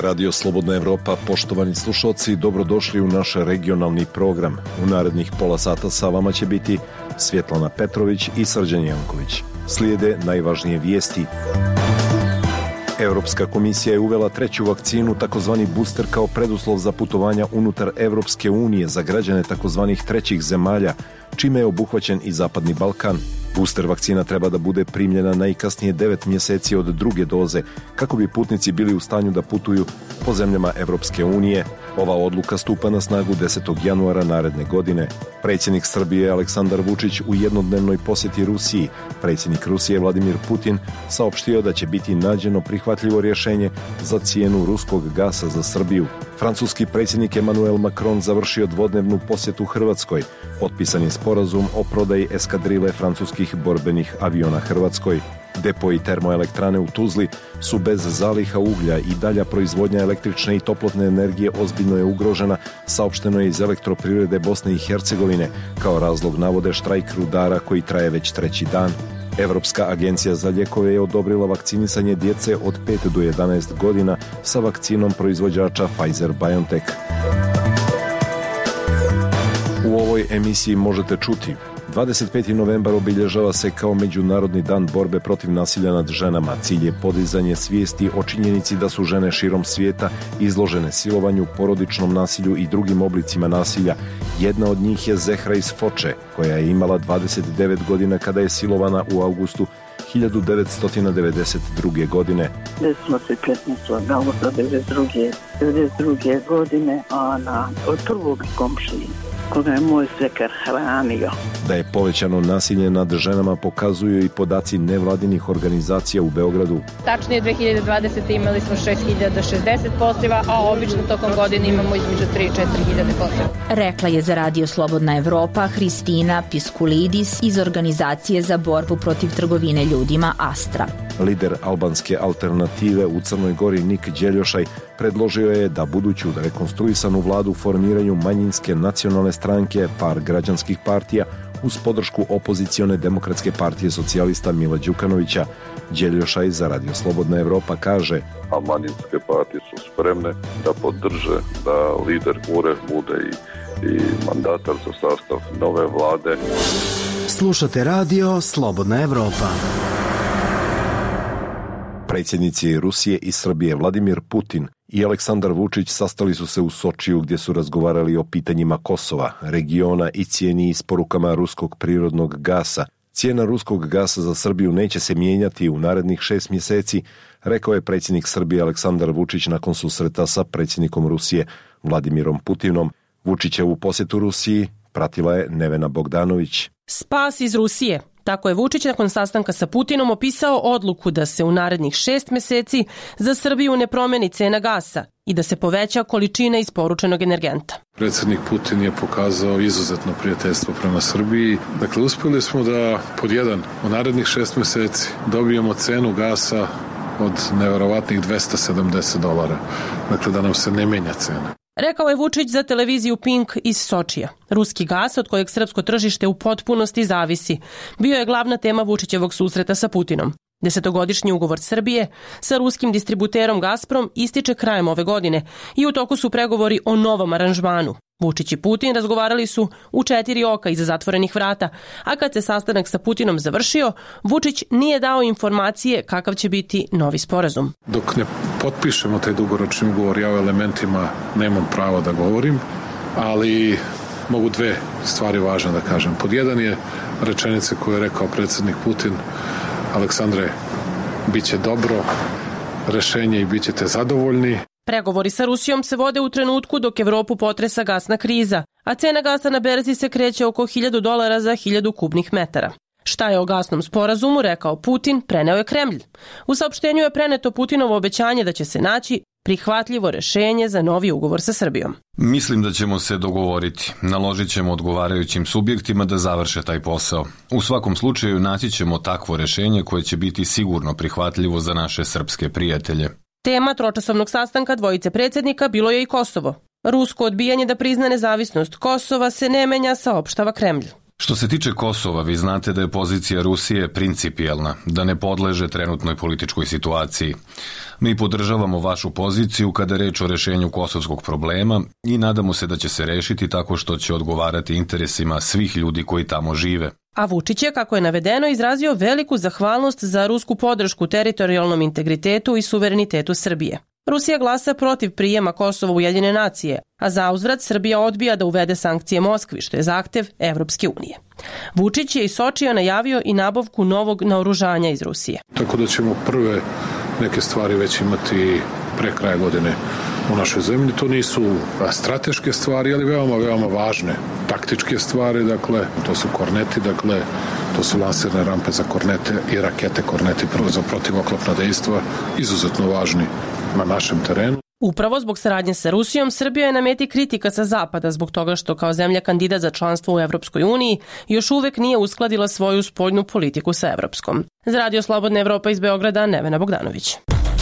Radio Slobodna Evropa, poštovani slušalci, dobrodošli u naš regionalni program. U narednih pola sata sa vama će biti Svjetlana Petrović i Srđan Janković. Slijede najvažnije vijesti. Europska komisija je uvela treću vakcinu, takozvani booster, kao preduslov za putovanja unutar Evropske unije za građane takozvanih trećih zemalja, čime je obuhvaćen i Zapadni Balkan. Booster vakcina treba da bude primljena najkasnije 9 mjeseci od druge doze, kako bi putnici bili u stanju da putuju po zemljama Evropske unije. Ova odluka stupa na snagu 10. januara naredne godine. Predsjednik Srbije Aleksandar Vučić u jednodnevnoj posjeti Rusiji. Predsjednik Rusije Vladimir Putin saopštio da će biti nađeno prihvatljivo rješenje za cijenu ruskog gasa za Srbiju. Francuski predsjednik Emmanuel Macron završio dvodnevnu posjetu Hrvatskoj. Potpisan je sporazum o prodaji eskadrile francuskih borbenih aviona Hrvatskoj. Depo i termoelektrane u Tuzli su bez zaliha uglja i dalja proizvodnja električne i toplotne energije ozbiljno je ugrožena, saopšteno je iz Elektroprivrede Bosne i Hercegovine. Kao razlog navode štrajk rudara koji traje već treći dan. Evropska agencija za lijekove je odobrila vakcinisanje djece od 5 do 11 godina sa vakcinom proizvođača Pfizer-BioNTech. U ovoj emisiji možete čuti: 25. novembar obilježava se kao Međunarodni dan borbe protiv nasilja nad ženama. Cilj je podizanje svijesti o činjenici da su žene širom svijeta izložene silovanju, porodičnom nasilju i drugim oblicima nasilja. Jedna od njih je Zehra iz Foče, koja je imala 29 godina kada je silovana u avgustu 1992. godine. Desilo se 15. augusta 1992. godine od prvog komšije, koga je moj svekar hranio. Da je povećano nasilje nad ženama pokazuju i podaci nevladinih organizacija u Beogradu. Tačnije 2020. imali smo 6060 poziva, a obično tokom godine imamo između 3 i 4000 poziva. Rekla je za Radio Slobodna Evropa Hristina Piskulidis iz Organizacije za borbu protiv trgovine ljudima Astra. Lider albanske alternative u Crnoj Gori Nik Đeljošaj predložio je da buduću rekonstruisanu vladu formiraju manjinske nacionalne stranke, par građanskih partija uz podršku opozicione Demokratske partije socijalista Mila Đukanovića. Đeljošaj za Radio Slobodna Evropa kaže: a manjinske partije su spremne da podrže da lider URE bude i mandatar za sastav nove vlade. Slušate Radio Slobodna Evropa. Predsjednici Rusije i Srbije Vladimir Putin i Aleksandar Vučić sastali su se u Sočiju, gdje su razgovarali o pitanjima Kosova, regiona i cijeni isporukama ruskog prirodnog gasa. Cijena ruskog gasa za Srbiju neće se mijenjati u narednih 6 mjeseci, rekao je predsjednik Srbije Aleksandar Vučić nakon susreta sa predsjednikom Rusije Vladimirom Putinom. Vučićevu posjetu Rusiji pratila je Nevena Bogdanović. Spas iz Rusije. Tako je Vučić nakon sastanka sa Putinom opisao odluku da se u narednih 6 mjeseci za Srbiju ne promeni cena gasa i da se poveća količina isporučenog energenta. Predsjednik Putin je pokazao izuzetno prijateljstvo prema Srbiji. Dakle, uspjeli smo da pod jedan u narednih 6 mjeseci dobijemo cenu gasa od neverovatnih $270. Dakle, da nam se ne menja cena. Rekao je Vučić za televiziju Pink iz Sočija. Ruski gas, od kojeg srpsko tržište u potpunosti zavisi, bio je glavna tema Vučićevog susreta sa Putinom. 10-godišnji ugovor Srbije sa ruskim distributerom Gazprom ističe krajem ove godine i u toku su pregovori o novom aranžmanu. Vučić i Putin razgovarali su u 4 oka iza zatvorenih vrata, a kad se sastanak sa Putinom završio, Vučić nije dao informacije kakav će biti novi sporazum. Dok ne potpišemo taj dugoročni ugovor, ja o elementima nemam pravo da govorim, ali mogu 2 stvari važne da kažem. Pod jedan je rečenice koju je rekao predsjednik Putin: Aleksandre, bit će dobro rešenje i bit ćete zadovoljni. Pregovori sa Rusijom se vode u trenutku dok Evropu potresa gasna kriza, a cena gasa na berzi se kreće oko $1000 za 1000 kubnih metara. Šta je o gasnom sporazumu rekao Putin, preneo je Kremlj. U saopštenju je preneto Putinovo obećanje da će se naći prihvatljivo rešenje za novi ugovor sa Srbijom. Mislim da ćemo se dogovoriti. Naložit ćemo odgovarajućim subjektima da završe taj posao. U svakom slučaju naći ćemo takvo rešenje koje će biti sigurno prihvatljivo za naše srpske prijatelje. Tema tročasovnog sastanka dvojice predsjednika bilo je i Kosovo. Rusko odbijanje da prizna nezavisnost Kosova se ne menja, saopštava Kremlj. Što se tiče Kosova, vi znate da je pozicija Rusije principijelna, da ne podleže trenutnoj političkoj situaciji. Mi podržavamo vašu poziciju kada je reč o rešenju kosovskog problema i nadamo se da će se rešiti tako što će odgovarati interesima svih ljudi koji tamo žive. A Vučić je, kako je navedeno, izrazio veliku zahvalnost za rusku podršku teritorijalnom integritetu i suverenitetu Srbije. Rusija glasa protiv prijema Kosova u Ujedinjene nacije, a zauzvrat Srbija odbija da uvede sankcije Moskvi, što je zahtev Evropske unije. Vučić je iz Sočija najavio i nabavku novog naoružanja iz Rusije. Tako da ćemo prve neke stvari već imati pre kraja godine u našoj zemlji. To nisu strateške stvari, ali veoma važne. Taktičke stvari, dakle, to su korneti, dakle, to su lanserne rampe za kornete i rakete korneti za protivoklopna dejstva, izuzetno važni na našem terenu. Upravo zbog saradnje sa Rusijom, Srbija je na meti kritika sa zapada zbog toga što kao zemlja kandidat za članstvo u Evropskoj uniji još uvek nije uskladila svoju spoljnu politiku sa evropskom. Za Radio Slobodna Evropa iz Beograda, Nevena Bogdanović.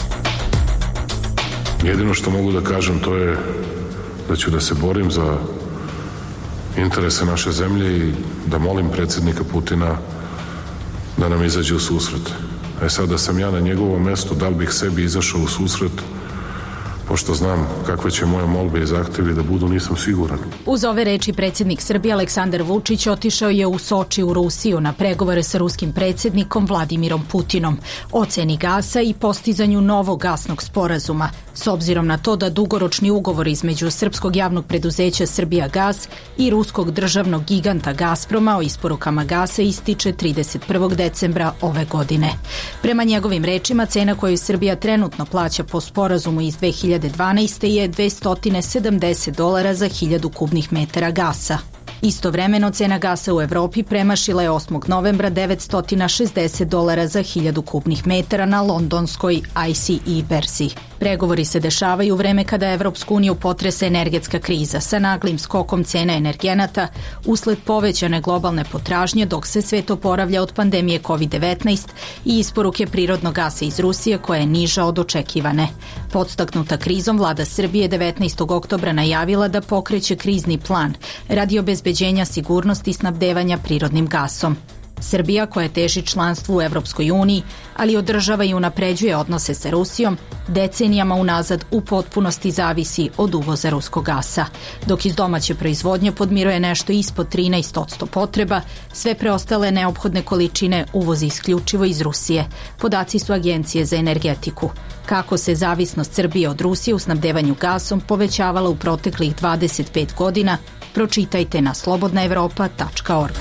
Jedino što mogu da kažem to je da ću da se borim za interese naše zemlje i da molim predsjednika Putina da nam izađe u susret. Sad da sam ja na njegovom mestu, da li bih sebi izašao u susret, pošto znam kakve će moje molbe i zahtevi da budu, nisam siguran. Uz ove reči predsjednik Srbije Aleksandar Vučić otišao je u Soči u Rusiju na pregovore sa ruskim predsjednikom Vladimirom Putinom o ceni gasa i postizanju novog gasnog sporazuma, s obzirom na to da dugoročni ugovor između srpskog javnog preduzeća Srbijagas i ruskog državnog giganta Gazproma o isporukama gasa ističe 31. decembra ove godine. Prema njegovim rečima, cena koju Srbija trenutno plaća po sporazumu iz 2012. je $270 za 1000 kubnih metara gasa. Istovremeno, cena gasa u Evropi premašila je 8. novembra $960 za 1000 kubnih metara na londonskoj ICE berzi. Pregovori se dešavaju u vreme kada Evropsku uniju potrese energetska kriza sa naglim skokom cena energenata usled povećane globalne potražnje dok se svet oporavlja od pandemije COVID-19 i isporuke prirodnog gasa iz Rusije koja je niža od očekivane. Podstaknuta krizom, vlada Srbije 19. oktobra najavila da pokreće krizni plan radi obezbeđenja sigurnosti snabdevanja prirodnim gasom. Srbija, koja teži članstvu u Evropskoj uniji, ali održava i unapređuje odnose sa Rusijom, decenijama unazad u potpunosti zavisi od uvoza ruskog gasa. Dok iz domaće proizvodnje podmiruje nešto ispod 13% potreba, sve preostale neophodne količine uvozi isključivo iz Rusije. Podaci su Agencije za energetiku. Kako se zavisnost Srbije od Rusije u snabdevanju gasom povećavala u proteklih 25 godina, pročitajte na slobodnaevropa.org.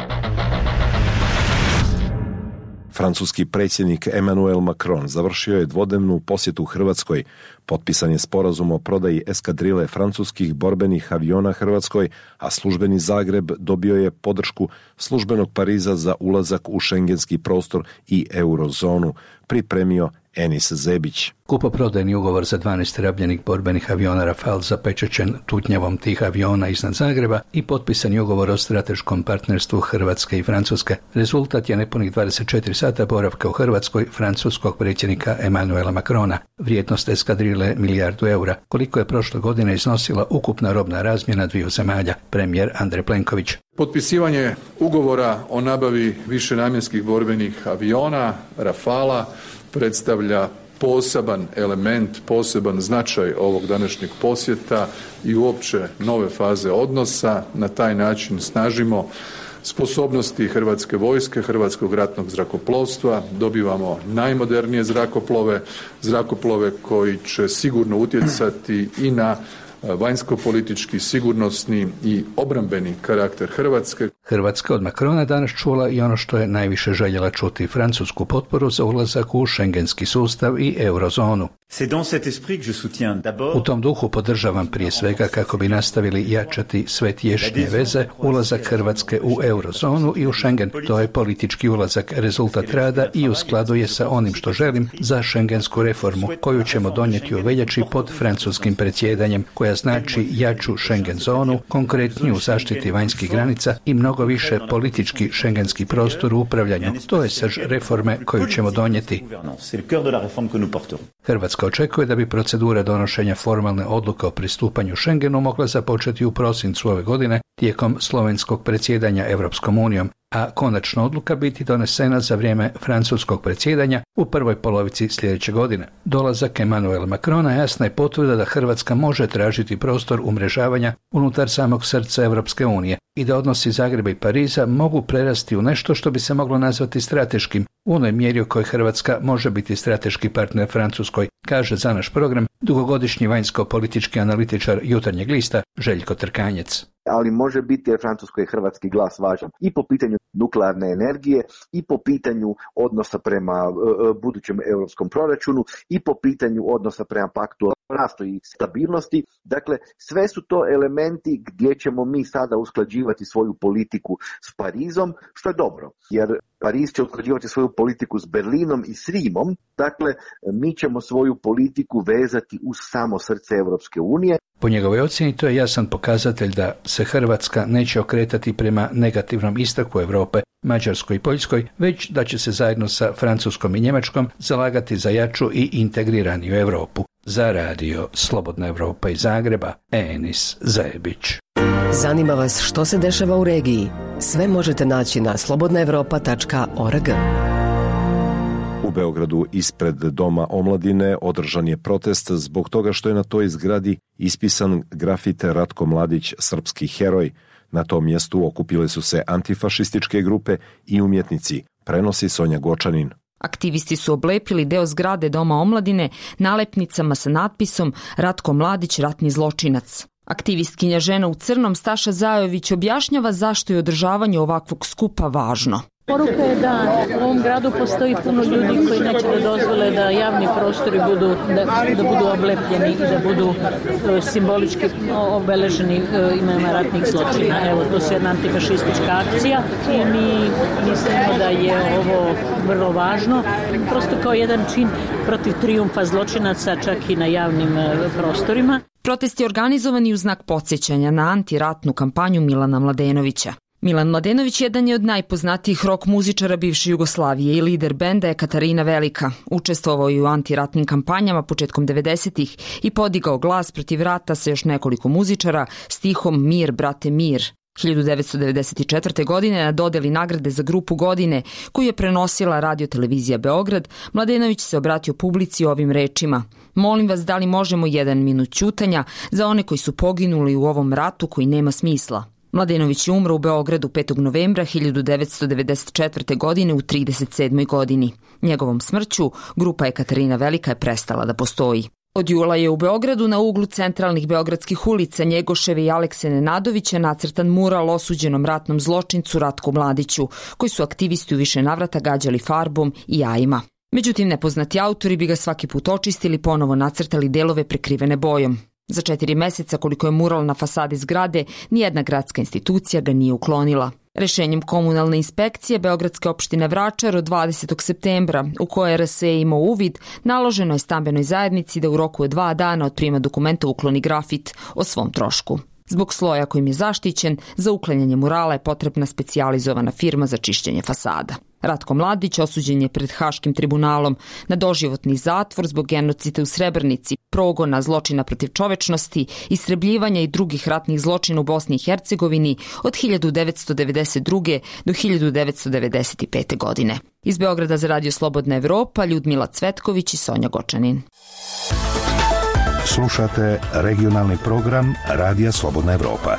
Francuski predsjednik Emmanuel Macron završio je dvodnevnu posjetu Hrvatskoj. Potpisan je sporazum o prodaji eskadrile francuskih borbenih aviona Hrvatskoj, a službeni Zagreb dobio je podršku službenog Pariza za ulazak u šengenski prostor i eurozonu, pripremio Enis Zebić. Kupoprodajni ugovor za 12 rabljenih borbenih aviona Rafale zapečaćen tutnjavom tih aviona iznad Zagreba i potpisan je ugovor o strateškom partnerstvu Hrvatske i Francuske. Rezultat je nepunih 24 sata boravka u Hrvatskoj francuskog predsjednika Emmanuela Macrona. Vrijednost eskadrile €1 milijardu, koliko je prošle godine iznosila ukupna robna razmjena dviju zemalja, premijer Andrej Plenković. Potpisivanje ugovora o nabavi višenamjenskih borbenih aviona Rafala predstavlja poseban element, poseban značaj ovog današnjeg posjeta i uopće nove faze odnosa. Na taj način snažimo sposobnosti Hrvatske vojske, Hrvatskog ratnog zrakoplovstva, dobivamo najmodernije zrakoplove koji će sigurno utjecati i na vanjsko-politički, sigurnosni i obrambeni karakter Hrvatske. Hrvatska od Macrona danas čula i ono što je najviše željela čuti, francusku potporu za ulazak u šengenski sustav i eurozonu. U tom duhu podržavam prije svega kako bi nastavili jačati sve tješnje veze, ulazak Hrvatske u eurozonu i u Schengen. To je politički ulazak, rezultat rada i u skladu je sa onim što želim za šengensku reformu koju ćemo donijeti u veljači pod francuskim predsjedanjem, koja znači jaču Schengen zonu, konkretniju zaštiti vanjskih granica i mnogo više politički šengenski prostor u upravljanju. To je srž reforme koju ćemo donijeti. Hrvatska Hrvatska očekuje da bi procedura donošenja formalne odluke o pristupanju Schengenu mogla započeti u prosincu ove godine tijekom slovenskog predsjedanja Europskom unijom, a konačna odluka biti donesena za vrijeme francuskog predsjedanja u prvoj polovici sljedeće godine. Dolazak Emmanuela Macrona jasna je potvrda da Hrvatska može tražiti prostor umrežavanja unutar samog srca Europske unije i da odnosi Zagreba i Pariza mogu prerasti u nešto što bi se moglo nazvati strateškim, u onoj mjeri u kojoj Hrvatska može biti strateški partner Francuskoj, kaže za naš program dugogodišnji vanjsko-politički analitičar Jutarnjeg lista Željko Trkanjec. Ali može biti jer Francuskoj je hrvatski glas važan i po pitanju nuklearne energije i po pitanju odnosa prema budućem europskom proračunu i po pitanju odnosa prema paktu o rastu i stabilnosti. Dakle, sve su to elementi gdje ćemo mi sada usklađivati svoju politiku s Parizom, što je dobro, jer Pariz će usklađivati svoju politiku s Berlinom i s Rimom, dakle mi ćemo svoju politiku vezati uz samo srce Europske unije. Po njegovoj ocjeni to je jasan pokazatelj da se Hrvatska neće okretati prema negativnom istoku Europe, Mađarskoj i Poljskoj, već da će se zajedno sa Francuskom i Njemačkom zalagati za jaču i integriraniju Europu. Za radio Slobodna Evropa iz Zagreba, Enis Zajebić. Zanima vas što se dešava u regiji? Sve možete naći na slobodnaevropa.org. U Beogradu ispred Doma omladine održan je protest zbog toga što je na toj zgradi ispisan grafite Ratko Mladić, srpski heroj. Na tom mjestu okupile su se antifašističke grupe i umjetnici, prenosi Sonja Gočanin. Aktivisti su oblepili deo zgrade Doma omladine nalepnicama sa natpisom Ratko Mladić, ratni zločinac. Aktivistkinja žena u crnom Staša Zajović objašnjava zašto je održavanje ovakvog skupa važno. Poruka je da u ovom gradu postoji puno ljudi koji neće da dozvole da javni prostori budu, da budu oblepljeni i da budu simbolički obeleženi imenima ratnih zločina. Evo, to je jedna antifašistička akcija i mi mislimo da je ovo vrlo važno, prosto kao jedan čin protiv trijumfa zločinaca čak i na javnim prostorima. Protest je organizovan i u znak podsjećanja na antiratnu kampanju Milana Mladenovića. Milan Mladenović jedan je od najpoznatijih rock muzičara bivše Jugoslavije i lider benda je Katarina Velika. Učestvovao je u antiratnim kampanjama početkom 90-ih i podigao glas protiv rata sa još nekoliko muzičara stihom Mir, brate, mir. 1994. godine na dodeli nagrade za grupu godine koju je prenosila Radio-televizija Beograd, Mladenović se obratio publici ovim rečima: "Molim vas, da li možemo 1 minut ćutanja za one koji su poginuli u ovom ratu koji nema smisla." Mladenović je umro u Beogradu 5. novembra 1994. godine u 37. godini. Njegovom smrću grupa Katarina Velika je prestala da postoji. Od jula je u Beogradu na uglu centralnih beogradskih ulica Njegoševe i Alekse Nenadovića nacrtan mural osuđenom ratnom zločincu Ratku Mladiću, koji su aktivisti u više navrata gađali farbom i jajima. Međutim, nepoznati autori bi ga svaki put očistili, ponovo nacrtali delove prekrivene bojom. Za 4 meseca koliko je mural na fasadi zgrade, nijedna gradska institucija ga nije uklonila. Rešenjem komunalne inspekcije Beogradske opštine Vračar od 20. septembra, u koje RSE imao uvid, naloženo je stambenoj zajednici da u roku od 2 dana od prijema dokumenta ukloni grafit o svom trošku. Zbog sloja kojim je zaštićen, za uklanjanje murala je potrebna specijalizovana firma za čišćenje fasada. Ratko Mladić osuđen je pred Haškim tribunalom na doživotni zatvor zbog genocida u Srebrenici, progona, zločina protiv čovečnosti, istrebljivanja i drugih ratnih zločina u Bosni i Hercegovini od 1992. do 1995. godine. Iz Beograda za Radio Slobodna Evropa, Ljudmila Cvetković i Sonja Gočanin. Slušate regionalni program Radija Slobodna Evropa.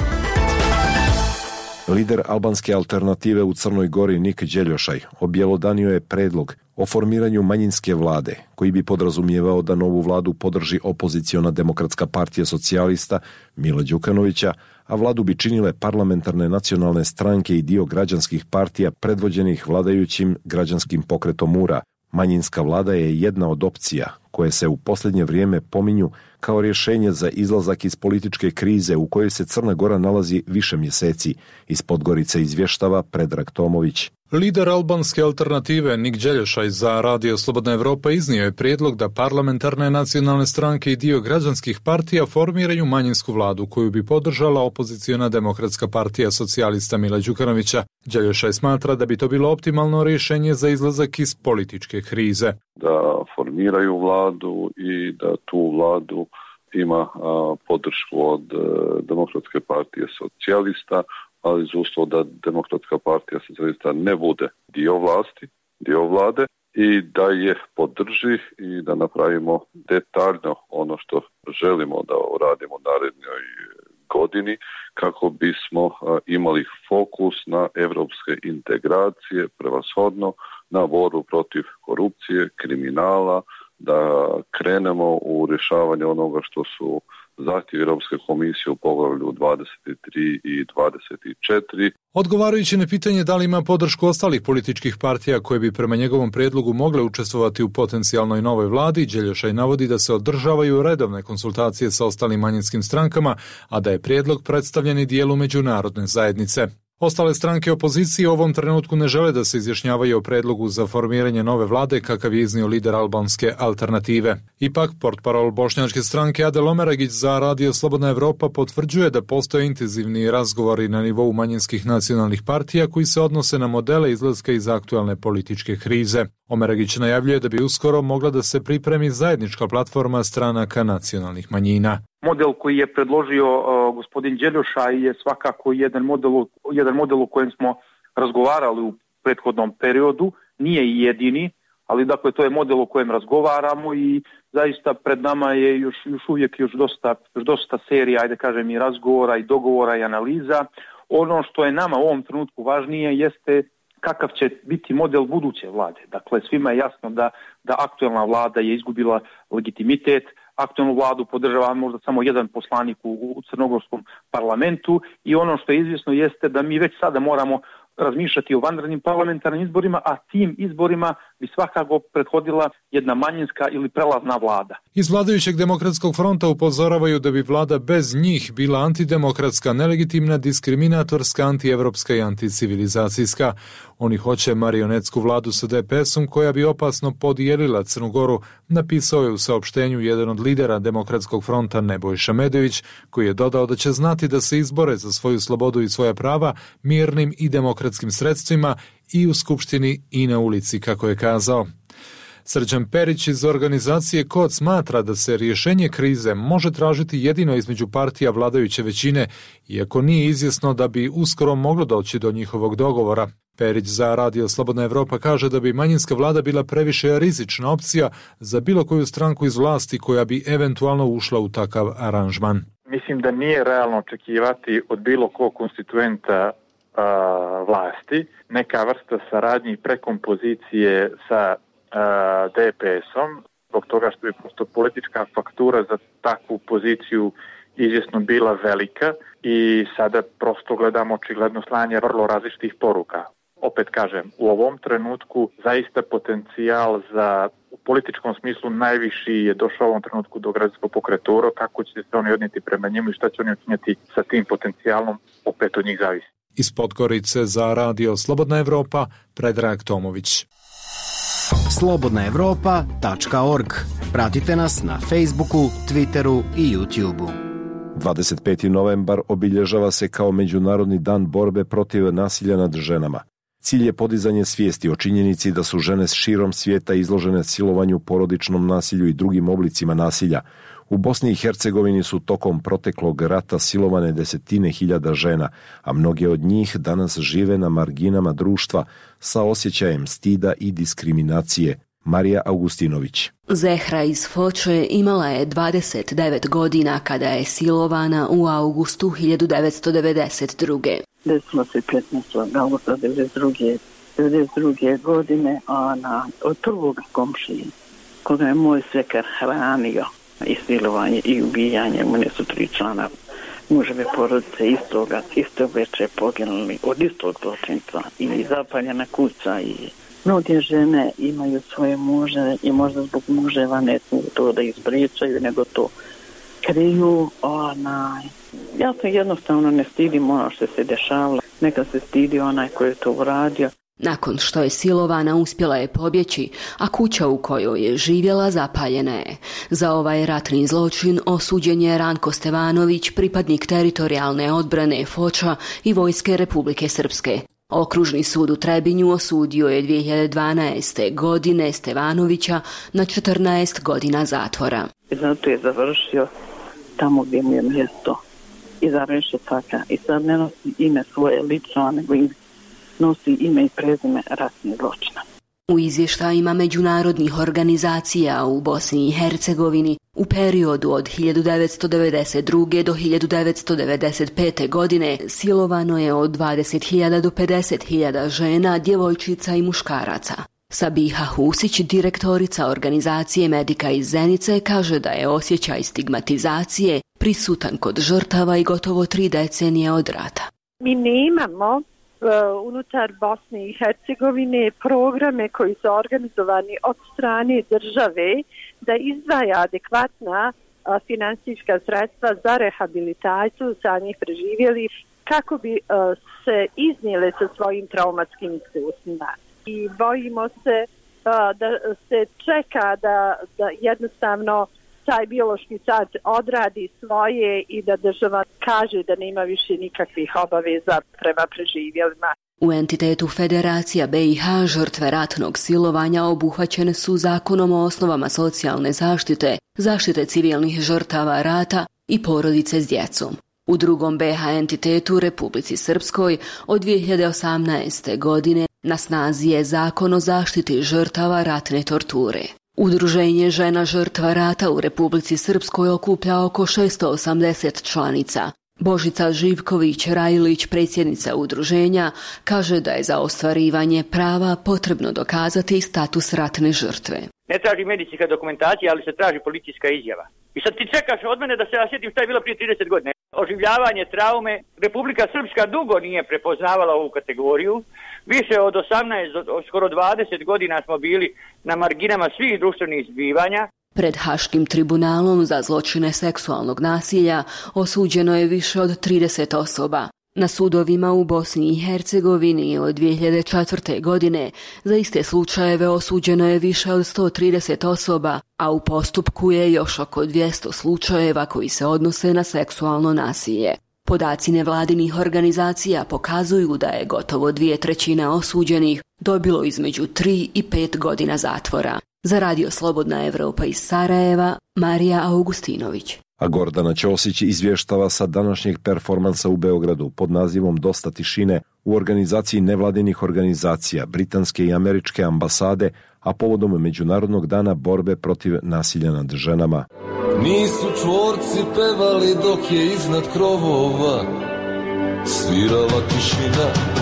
Lider albanske alternative u Crnoj Gori Nik Đeljošaj objelodanio je predlog o formiranju manjinske vlade, koji bi podrazumijevao da novu vladu podrži opoziciona Demokratska partija socijalista Mila Đukanovića, a vladu bi činile parlamentarne nacionalne stranke i dio građanskih partija predvođenih vladajućim građanskim pokretom Mura. Manjinska vlada je jedna od opcija koje se u posljednje vrijeme pominju kao rješenje za izlazak iz političke krize u kojoj se Crna Gora nalazi više mjeseci. Iz Podgorice izvještava Predrag Tomović. Lider albanske alternative Nik Đeljošaj za Radio Slobodna Evropa iznio je prijedlog da parlamentarne nacionalne stranke i dio građanskih partija formiraju manjinsku vladu koju bi podržala opoziciona Demokratska partija socijalista Mila Đukanovića. Đeljošaj smatra da bi to bilo optimalno rješenje za izlazak iz političke krize. Da formiraju vladu vladu i da tu vladu ima podršku od Demokratske partije socijalista, ali uz uslov da Demokratska partija socijalista ne bude dio vlasti, dio vlade, i da je podrži i da napravimo detaljno ono što želimo da uradimo narednoj godini kako bismo imali fokus na evropske integracije, prevashodno na borbu protiv korupcije, kriminala, da krenemo u rješavanje onoga što su zahtjevi Europske komisije u poglavlju 23 i 24. Odgovarajući na pitanje da li ima podršku ostalih političkih partija koje bi prema njegovom predlogu mogle učestvovati u potencijalnoj novoj vladi, Đeljošaj navodi da se održavaju redovne konsultacije sa ostalim manjinskim strankama, a da je prijedlog predstavljen i dijelu međunarodne zajednice. Ostale stranke opozicije u ovom trenutku ne žele da se izjašnjavaju o predlogu za formiranje nove vlade kakav je iznio lider albanske alternative. Ipak, portparol bošnjačke stranke Adel Omeragić za Radio Slobodna Evropa potvrđuje da postoje intenzivni razgovori na nivou manjinskih nacionalnih partija koji se odnose na modele izlaska iz aktualne političke krize. Omeragić najavljuje da bi uskoro mogla da se pripremi zajednička platforma stranaka nacionalnih manjina. Model koji je predložio gospodin Đeljošaj je svakako jedan model o kojem smo razgovarali u prethodnom periodu, nije i jedini, ali dakle to je model o kojem razgovaramo i zaista pred nama je još uvijek dosta serija, ajde kažem, i razgovora i dogovora i analiza. Ono što je nama u ovom trenutku važnije jeste kakav će biti model buduće vlade. Dakle, svima je jasno da aktualna vlada je izgubila legitimitet. Aktualnu vladu podržava možda samo jedan poslanik u crnogorskom parlamentu i ono što je izvjesno jeste da mi već sada moramo razmišljati o vanrednim parlamentarnim izborima, a tim izborima bi svakako prethodila jedna manjinska ili prelazna vlada. Iz vladajućeg Demokratskog fronta upozoravaju da bi vlada bez njih bila antidemokratska, nelegitimna, diskriminatorska, antievropska i anticivilizacijska. Oni hoće marionetsku vladu sa DPS-om koja bi opasno podijelila Crnu Goru, napisao je u saopštenju jedan od lidera Demokratskog fronta Nebojša Medović, koji je dodao da će znati da se izbore za svoju slobodu i svoja prava mirnim i demokratskim sredstvima i u Skupštini i na ulici, kako je kazao. Srđan Perić iz organizacije KOD smatra da se rješenje krize može tražiti jedino između partija vladajuće većine, iako nije izvjesno da bi uskoro moglo doći do njihovog dogovora. Perić za Radio Slobodna Evropa kaže da bi manjinska vlada bila previše rizična opcija za bilo koju stranku iz vlasti koja bi eventualno ušla u takav aranžman. Mislim da nije realno očekivati od bilo kog konstituenta vlasti neka vrsta saradnje i prekompozicije sa DPS-om, zbog toga što bi prosto politička faktura za takvu poziciju izvjesno bila velika i sada prosto gledamo očigledno slanje vrlo različitih poruka. Opet kažem, u ovom trenutku zaista potencijal za u političkom smislu najviši je došao u ovom trenutku do građanskog pokreta URO, kako će se oni odnijeti prema njemu i šta će oni učiniti sa tim potencijalom, opet od njih zavisi. Iz Podgorice za Radio Slobodna Evropa, Predrag Tomović. slobodnaevropa.org. Pratite nas na Facebooku, Twitteru i YouTubeu. 25. novembar obilježava se kao Međunarodni dan borbe protiv nasilja nad ženama. Cilj je podizanje svijesti o činjenici da su žene širom svijeta izložene silovanju, porodičnom nasilju i drugim oblicima nasilja. U Bosni i Hercegovini su tokom proteklog rata silovane desetine hiljada žena, a mnoge od njih danas žive na marginama društva sa osjećajem stida i diskriminacije. Marija Augustinović. Zehra iz Foče imala je 29 godina kada je silovana u augustu 1992. Desilo se 15. augusta 1992. godine od prvog komšije koga je moj svekar hranio i silovanje i ubijanje. Mune su 3 člana muževe porodice istog večer poginuli od istog zločinca i zapaljena kuća i mnoge žene imaju svoje muže i možda zbog muževa ne smiju to da ispričaju, nego to kriju. Ja se jednostavno ne stidim ono što se dešavalo. Neka se stidi onaj koji je to uradio. Nakon što je silovana, uspjela je pobjeći, a kuća u kojoj je živjela zapaljena je. Za ovaj ratni zločin osuđen je Ranko Stevanović, pripadnik teritorijalne odbrane Foča i Vojske Republike Srpske. Okružni sud u Trebinju osudio je 2012. godine Stevanovića na 14 godina zatvora. I zato je završio tamo gdje mu je mjesto i završio taka. I sad ne nosi ime svoje lično, nego nosi ime i prezime ratnih zločina. U izvještajima međunarodnih organizacija u Bosni i Hercegovini u periodu od 1992. do 1995. godine silovano je od 20.000 do 50.000 žena, djevojčica i muškaraca. Sabiha Husić, direktorica organizacije Medika iz Zenice, kaže da je osjećaj stigmatizacije prisutan kod žrtava i gotovo 3 decenije od rata. Mi nemamo unutar Bosne i Hercegovine programe koji su organizovani od strane države da izdvaja adekvatna finansijska sredstva za rehabilitaciju samih preživjelih kako bi se iznijele sa svojim traumatskim iskustvima. I bojimo se da se čeka da jednostavno taj biološki sat odradi svoje i da država kaže da nema više nikakvih obaveza prema preživjelima. U entitetu Federacija BiH žrtve ratnog silovanja obuhvaćene su Zakonom o osnovama socijalne zaštite, zaštite civilnih žrtava rata i porodice s djecom. U drugom BiH entitetu Republici Srpskoj od 2018. godine na snazi je Zakon o zaštiti žrtava ratne torture. Udruženje žena žrtva rata u Republici Srpskoj okuplja oko 680 članica. Božica Živković-Rajlić, predsjednica udruženja, kaže da je za ostvarivanje prava potrebno dokazati status ratne žrtve. Ne traži medicinska dokumentacija, ali se traži policijska izjava. I sad ti čekaš od mene da se ja sjetim šta je bilo prije 30 godina. Oživljavanje traume. Republika Srpska dugo nije prepoznavala ovu kategoriju. Više od 18, skoro 20 godina smo bili na marginama svih društvenih zbivanja. Pred Haškim tribunalom za zločine seksualnog nasilja osuđeno je više od 30 osoba. Na sudovima u Bosni i Hercegovini od 2004. godine za iste slučajeve osuđeno je više od 130 osoba, a u postupku je još oko 200 slučajeva koji se odnose na seksualno nasilje. Podaci nevladinih organizacija pokazuju da je gotovo 2/3 osuđenih dobilo između 3 i 5 godina zatvora. Za Radio Slobodna Evropa iz Sarajeva, Marija Augustinović. A Gordana Ćosić izvještava sa današnjeg performansa u Beogradu pod nazivom Dosta tišine u organizaciji nevladinih organizacija, britanske i američke ambasade, a povodom Međunarodnog dana borbe protiv nasilja nad ženama. Nisu čvorci pevali dok je iznad krovova svirala tišina.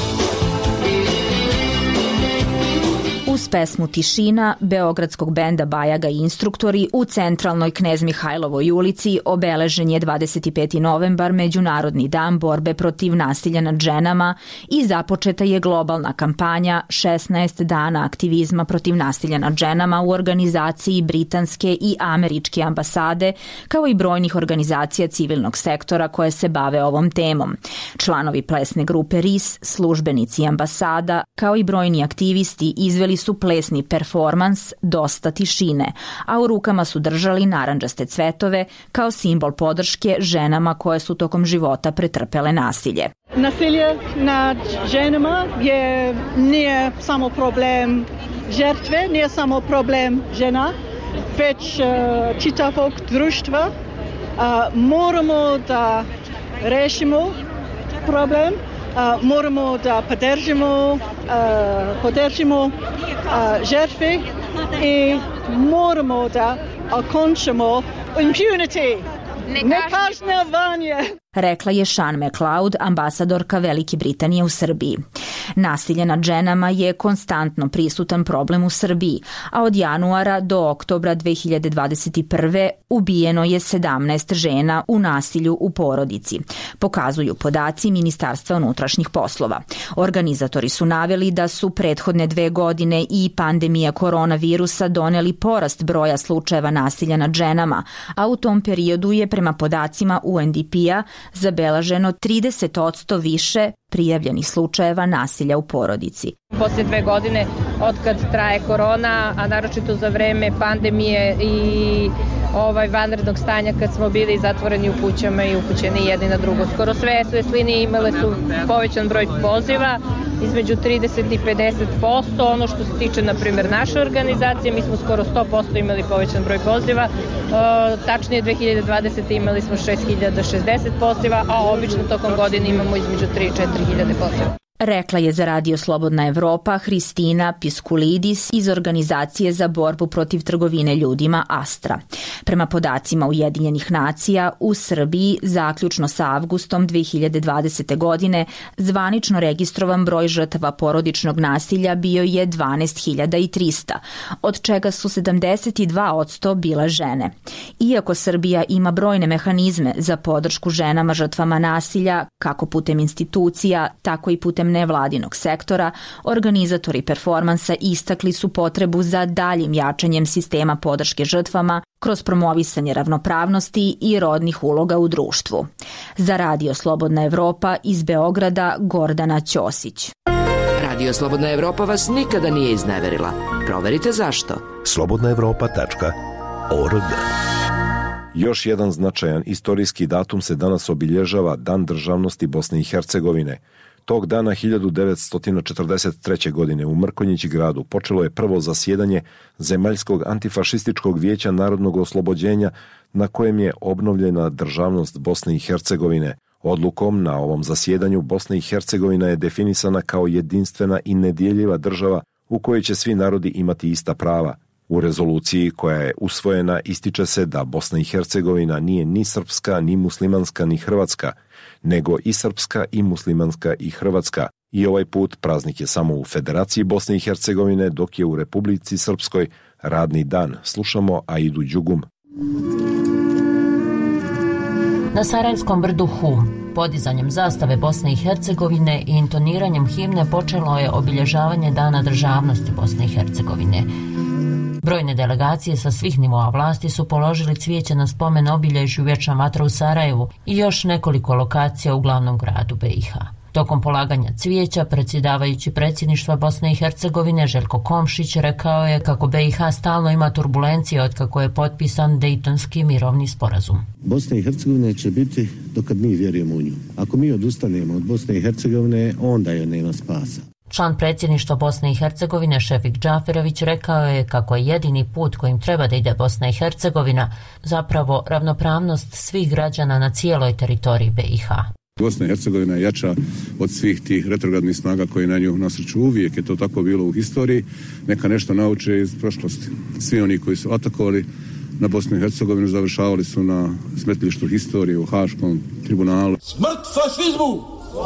Uz pesmu Tišina beogradskog benda Bajaga i instruktori u centralnoj Knez Mihajlovoj ulici obeležen je 25. novembar, Međunarodni dan borbe protiv nasilja nad ženama, i započeta je globalna kampanja 16 dana aktivizma protiv nasilja nad ženama u organizaciji britanske i američke ambasade, kao i brojnih organizacija civilnog sektora koje se bave ovom temom. Članovi plesne grupe RIS, službenici ambasada, kao i brojni aktivisti izveli su plesni performans Dosta tišine, a u rukama su držali narandžaste cvetove kao simbol podrške ženama koje su tokom života pretrpele nasilje. Nasilje nad ženama nije samo problem žrtve, nije samo problem žena, već čitavog društva. Moramo da rešimo problem. Moramo da podržimo žrtve i moramo da okončamo impunity, nekažnjavanje. Rekla je Sean McLeod, ambasadorka Velike Britanije u Srbiji. Nasilje nad ženama je konstantno prisutan problem u Srbiji, a od januara do oktobra 2021. ubijeno je 17 žena u nasilju u porodici, pokazuju podaci Ministarstva unutrašnjih poslova. Organizatori su naveli da su prethodne 2 godine i pandemija koronavirusa doneli porast broja slučajeva nasilja nad ženama, a u tom periodu je prema podacima UNDP-a zabeleženo 30% više prijavljenih slučajeva nasilja u porodici. Poslije 2 godine, otkad traje korona, a naročito za vreme pandemije i vanrednog stanja kad smo bili zatvoreni u kućama i upućeni jedni na drugo. Skoro sve SOS linije imale su povećan broj poziva, između 30 i 50%. Ono što se tiče, na primjer, naše organizacije, mi smo skoro 100% imali povećan broj poziva. Tačnije 2020. imali smo 6060 poziva, a obično tokom godine imamo između 3 i 4000 poziva. Rekla je za Radio Slobodna Evropa Hristina Piskulidis iz Organizacije za borbu protiv trgovine ljudima Astra. Prema podacima Ujedinjenih nacija, u Srbiji zaključno sa avgustom 2020. godine zvanično registrovan broj žrtava porodičnog nasilja bio je 12.300, od čega su 72% bile žene. Iako Srbija ima brojne mehanizme za podršku ženama žrtvama nasilja, kako putem institucija, tako i putem nevladinog sektora, organizatori performansa istakli su potrebu za daljim jačanjem sistema podrške žrtvama kroz promovisanje ravnopravnosti i rodnih uloga u društvu. Za Radio Slobodna Evropa iz Beograda Gordana Ćosić. Radio Slobodna Evropa vas nikada nije izneverila. Proverite zašto. slobodnaevropa.org. Još jedan značajan istorijski datum se danas obilježava Dan državnosti Bosne i Hercegovine. Tog dana 1943. godine u Mrkonjić gradu počelo je prvo zasjedanje Zemaljskog antifašističkog vijeća narodnog oslobođenja na kojem je obnovljena državnost Bosne i Hercegovine. Odlukom na ovom zasjedanju Bosna i Hercegovina je definisana kao jedinstvena i nedjeljiva država u kojoj će svi narodi imati ista prava. U rezoluciji koja je usvojena ističe se da Bosna i Hercegovina nije ni srpska, ni muslimanska, ni hrvatska, nego i srpska, i muslimanska, i hrvatska. I ovaj put praznik je samo u Federaciji Bosne i Hercegovine, dok je u Republici Srpskoj radni dan. Slušamo Aidu Đugum. Na Sarajevskom brdu Hum, podizanjem zastave Bosne i Hercegovine i intoniranjem himne počelo je obilježavanje Dana državnosti Bosne i Hercegovine. Brojne delegacije sa svih nivoa vlasti su položili cvijeće na spomen obilježju Vječna vatra u Sarajevu i još nekoliko lokacija u glavnom gradu BiH. Tokom polaganja cvijeća, predsjedavajući predsjedništva Bosne i Hercegovine Željko Komšić rekao je kako BiH stalno ima turbulencije od kako je potpisan Dejtonski mirovni sporazum. Bosna i Hercegovina će biti dokad mi vjerujemo u nju. Ako mi odustanemo od Bosne i Hercegovine, onda joj nema spasa. Član predsjedništva Bosne i Hercegovine Šefik Džaferović rekao je kako je jedini put kojim treba da ide Bosna i Hercegovina zapravo ravnopravnost svih građana na cijeloj teritoriji BiH. Bosna i Hercegovina je jača od svih tih retrogradnih snaga koje na nju nasrću. Uvijek je to tako bilo u historiji. Neka nešto nauče iz prošlosti. Svi oni koji su atakovali na Bosnu i Hercegovinu završavali su na smetlištu historije u Haškom tribunalu. Smrt fašizmu!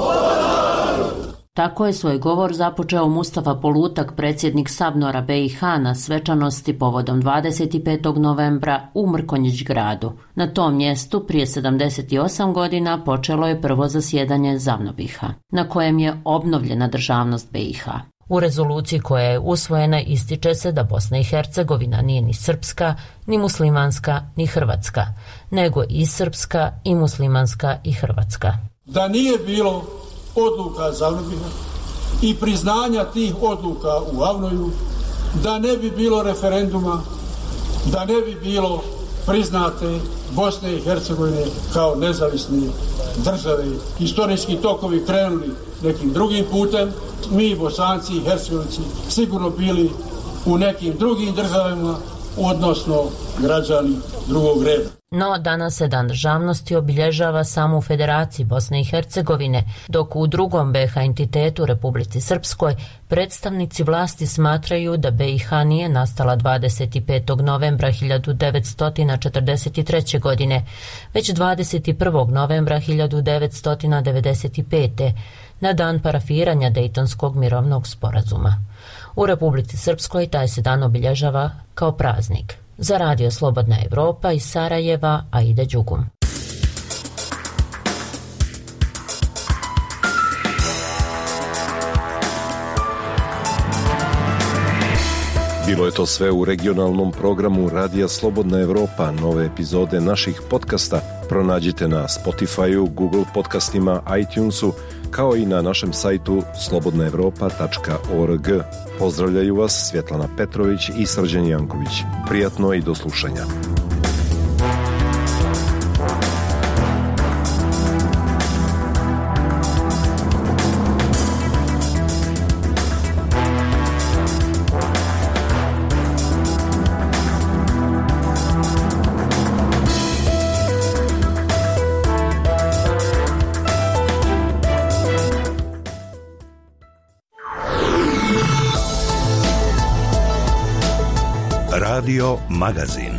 Tako je svoj govor započeo Mustafa Polutak, predsjednik Sabnora BiH, na svečanosti povodom 25. novembra u Mrkonjić gradu. Na tom mjestu prije 78 godina počelo je prvo zasjedanje Zavnobiha, na kojem je obnovljena državnost BiH. U rezoluciji koja je usvojena ističe se da Bosna i Hercegovina nije ni srpska, ni muslimanska, ni hrvatska, nego i srpska, i muslimanska, i hrvatska. Da nije bilo odluka Zavnobiha i priznanja tih odluka u Avnoju, da ne bi bilo referenduma, da ne bi bilo priznate Bosne i Hercegovine kao nezavisne države. Historijski tokovi krenuli nekim drugim putem, mi Bosanci i Hercegovci sigurno bili u nekim drugim državama, odnosno građani drugog reda. No, danas se Dan državnosti obilježava samo u Federaciji Bosne i Hercegovine, dok u drugom BiH entitetu, Republici Srpskoj, predstavnici vlasti smatraju da BiH nije nastala 25. novembra 1943. godine, već 21. novembra 1995. na dan parafiranja Dejtonskog mirovnog sporazuma. U Republici Srpskoj taj se dan obilježava kao praznik. Za Radio Slobodna Evropa iz Sarajeva, Aida Đugum. Bilo je to sve u regionalnom programu Radija Slobodna Evropa. Nove epizode naših podcasta pronađite na Spotify-u, Google podcastima, iTunesu, kao i na našem sajtu slobodnaevropa.org. Pozdravljaju vas Svjetlana Petrović i Srđan Janković. Prijatno i do slušanja. Radio Magazin.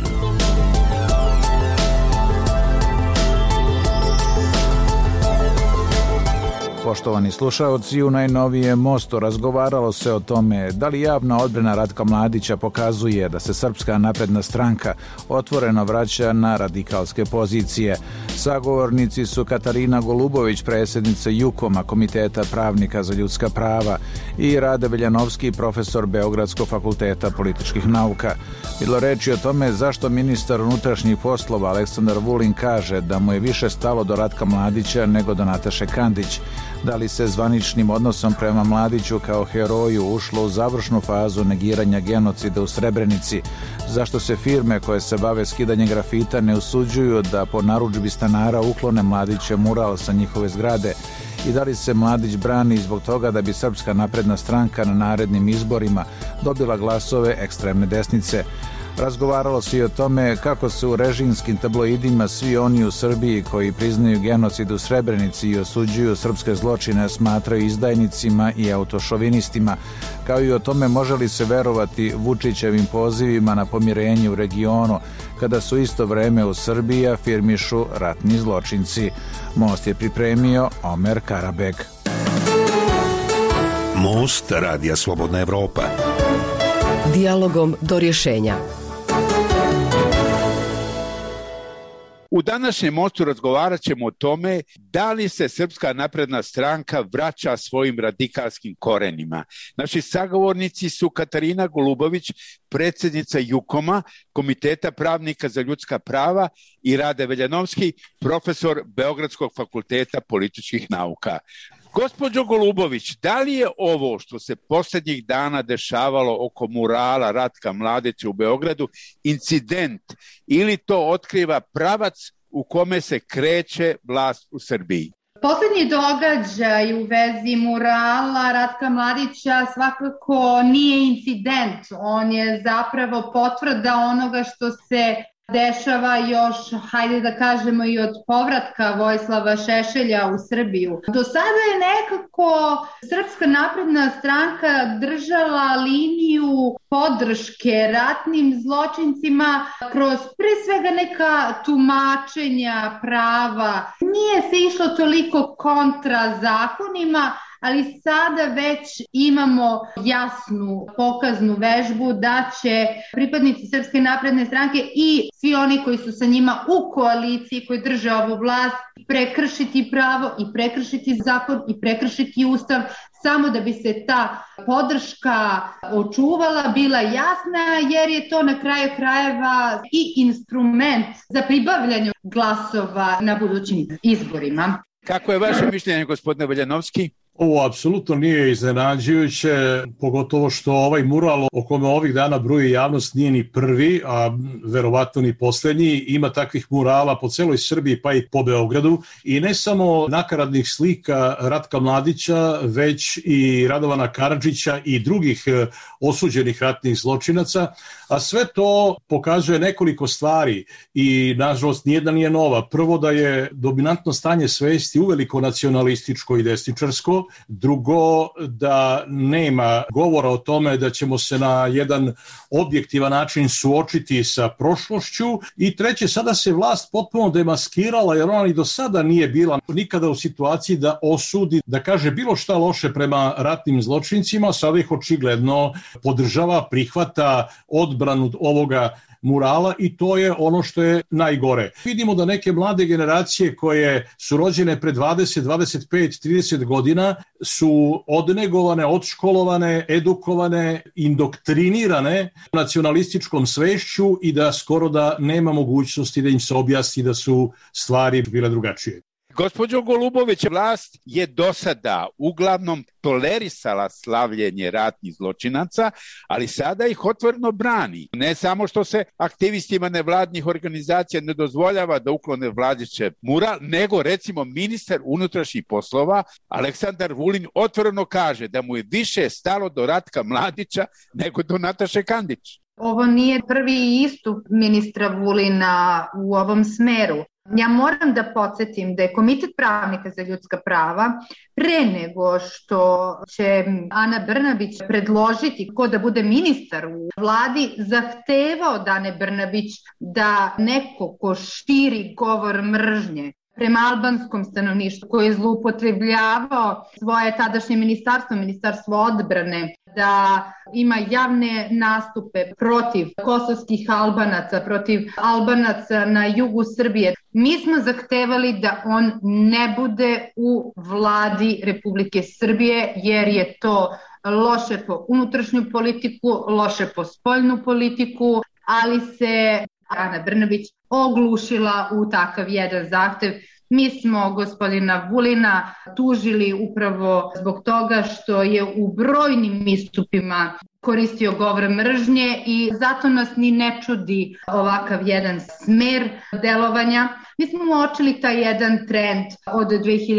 Poštovani slušaoci, u najnovijem Mostu razgovaralo se o tome da li javna odbrana Ratka Mladića pokazuje da se Srpska napredna stranka otvoreno vraća na radikalske pozicije. Sagovornici su Katarina Golubović, predsjednica JUKOM-a, Komiteta pravnika za ljudska prava, i Rade Veljanovski, profesor Beogradskog fakulteta političkih nauka. Bilo reči o tome zašto ministar unutrašnjih poslova Aleksandar Vulin kaže da mu je više stalo do Ratka Mladića nego do Nataše Kandić. Da li se zvaničnim odnosom prema Mladiću kao heroju ušlo u završnu fazu negiranja genocida u Srebrenici? Zašto se firme koje se bave skidanjem grafita ne usuđuju da po narudžbi stanara uklone Mladiće mural sa njihove zgrade? I da li se Mladić brani zbog toga da bi Srpska napredna stranka na narednim izborima dobila glasove ekstremne desnice? Razgovaralo se i o tome kako se u režimskim tabloidima svi oni u Srbiji koji priznaju genocid u Srebrenici i osuđuju srpske zločine smatraju izdajnicima i autošovinistima, kao i o tome može li se verovati Vučićevim pozivima na pomirenje u regionu, kada su isto vreme u Srbiji afirmišu ratni zločinci. Most je pripremio Omer Karabeg. Most Radija Slobodna Evropa. Dijalogom do rješenja. U današnjem Mostu razgovarat ćemo o tome da li se Srpska napredna stranka vraća svojim radikalskim korenima. Naši sagovornici su Katarina Golubović, predsjednica JUKOM-a, Komiteta pravnika za ljudska prava, i Rade Veljanovski, profesor Beogradskog fakulteta političkih nauka. Gospođo Golubović, da li je ovo što se posljednjih dana dešavalo oko murala Ratka Mladića u Beogradu incident ili to otkriva pravac u kome se kreće vlast u Srbiji? Poslednji događaj u vezi murala Ratka Mladića svakako nije incident. On je zapravo potvrda onoga što se dešava još, hajde da kažemo, i od povratka Vojislava Šešelja u Srbiju. Do sada je nekako Srpska napredna stranka držala liniju podrške ratnim zločincima kroz pre svega neka tumačenja prava. Nije se išlo toliko kontra zakonima, ali sada već imamo jasnu pokaznu vežbu da će pripadnici Srpske napredne stranke i svi oni koji su sa njima u koaliciji, koji drže ovu vlast, prekršiti pravo i prekršiti zakon i prekršiti ustav, samo da bi se ta podrška očuvala, bila jasna, jer je to na kraju krajeva i instrument za pribavljanje glasova na budućim izborima. Kako je vaše mišljenje, gospodine Veljanovski? Ovo apsolutno nije iznenađujuće, pogotovo što ovaj mural o kome ovih dana bruji javnost nije ni prvi, a verovatno ni posljednji. Ima takvih murala po celoj Srbiji pa i po Beogradu, i ne samo nakaradnih slika Ratka Mladića, već i Radovana Karadžića i drugih osuđenih ratnih zločinaca, a sve to pokazuje nekoliko stvari i nažalost nijedna nije nova. Prvo, da je dominantno stanje svesti uveliko nacionalističko i desničarsko. Drugo, da nema govora o tome da ćemo se na jedan objektivan način suočiti sa prošlošću. I treće, sada se vlast potpuno demaskirala, jer ona i do sada nije bila nikada u situaciji da osudi, da kaže bilo šta loše prema ratnim zločincima. Sada ih očigledno podržava, prihvata odbranu ovoga murala, i to je ono što je najgore. Vidimo da neke mlade generacije koje su rođene pre 20, 25, 30 godina su odnegovane, odškolovane, edukovane, indoktrinirane nacionalističkom svešću i da skoro da nema mogućnosti da im se objasni da su stvari bile drugačije. Gospođo Golubović, vlast je do sada uglavnom tolerisala slavljenje ratnih zločinaca, ali sada ih otvoreno brani. Ne samo što se aktivistima nevladnih organizacija ne dozvoljava da uklone Mladićev mural, nego recimo ministar unutrašnjih poslova Aleksandar Vulin otvoreno kaže da mu je više stalo do Ratka Mladića nego do Nataše Kandić. Ovo nije prvi istup ministra Vulina u ovom smeru. Ja moram da podsjetim da je Komitet pravnika za ljudska prava pre nego što će Ana Brnabić predložiti ko da bude ministar u vladi, zahtevao od Ane Brnabić da neko ko širi govor mržnje prema albanskom stanovništvu, koji je zloupotrebljavao svoje tadašnje ministarstvo odbrane, da ima javne nastupe protiv kosovskih Albanaca, protiv Albanaca na jugu Srbije. Mi smo zahtevali da on ne bude u vladi Republike Srbije, jer je to loše po unutrašnju politiku, loše po spoljnu politiku, ali se Ana Brnabić oglušila u takav jedan zahtev. Mi smo gospodina Vulina tužili upravo zbog toga što je u brojnim istupima koristio govor mržnje i zato nas ni ne čudi ovakav jedan smer delovanja. Mi smo uočili taj jedan trend od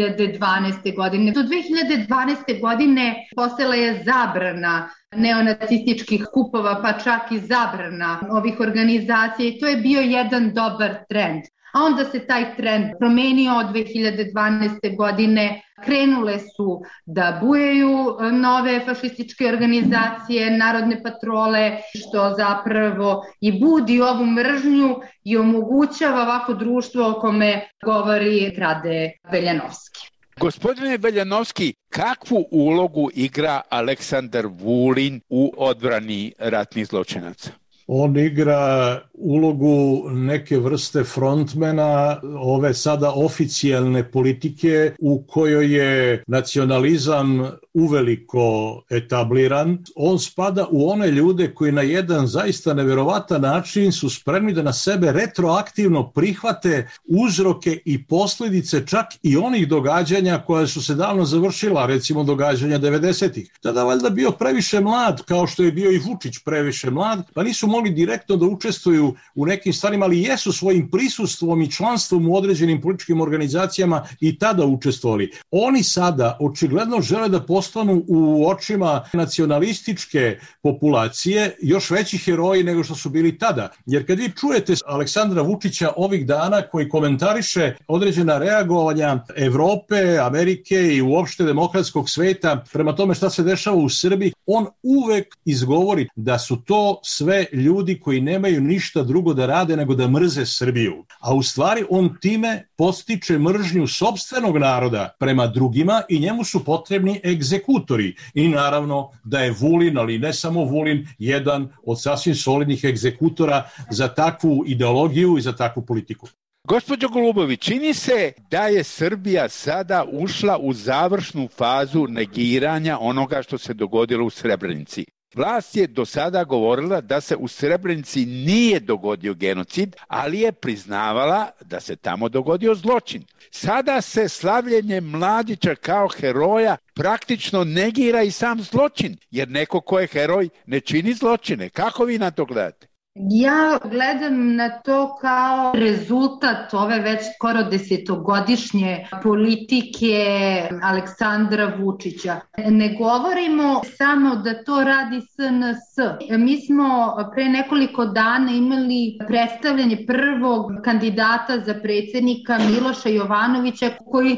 2012. godine. Do 2012. godine postala je zabrana neonacističkih skupova, pa čak i zabrana ovih organizacija i to je bio jedan dobar trend. A onda se taj trend promenio od 2012. godine, krenule su da bujaju nove fašističke organizacije, narodne patrole, što zapravo i budi ovu mržnju i omogućava ovako društvo o kome govori Rade Veljanovski. Gospodine Veljanovski, kakvu ulogu igra Aleksandar Vulin u odbrani ratnih zločinaca? On igra ulogu neke vrste frontmena ove sada oficijalne politike u kojoj je nacionalizam uveliko etabliran. On spada u one ljude koji na jedan zaista neverovatan način su spremni da na sebe retroaktivno prihvate uzroke i posljedice čak i onih događanja koja su se davno završila, recimo događanja 90-ih. Tada valjda bio previše mlad, kao što je bio i Vučić previše mlad, pa nisu mogli direktno da učestvuju u nekim stvarima, ali jesu svojim prisustvom i članstvom u određenim političkim organizacijama i tada učestvovali. Oni sada očigledno žele da postanu u očima nacionalističke populacije još veći heroji nego što su bili tada. Jer kad vi čujete Aleksandra Vučića ovih dana koji komentariše određena reagovanja Evrope, Amerike i uopšte demokratskog sveta prema tome šta se dešava u Srbiji, on uvek izgovori da su to sve ljudi koji nemaju ništa drugo da rade nego da mrze Srbiju. A u stvari on time podstiče mržnju sopstvenog naroda prema drugima i njemu su potrebni egzekutori. I naravno da je Vulin, ali ne samo Vulin, jedan od sasvim solidnih egzekutora za takvu ideologiju i za takvu politiku. Gospođo Golubović, čini se da je Srbija sada ušla u završnu fazu negiranja onoga što se dogodilo u Srebrenici. Vlast je do sada govorila da se u Srebrenici nije dogodio genocid, ali je priznavala da se tamo dogodio zločin. Sada se slavljenje Mladića kao heroja praktično negira i sam zločin, jer neko ko je heroj ne čini zločine. Kako vi na to gledate? Ja gledam na to kao rezultat ove već skoro 10-godišnje politike Aleksandra Vučića. Ne govorimo samo da to radi SNS. Mi smo pre nekoliko dana imali predstavljanje prvog kandidata za predsjednika Miloša Jovanovića, koji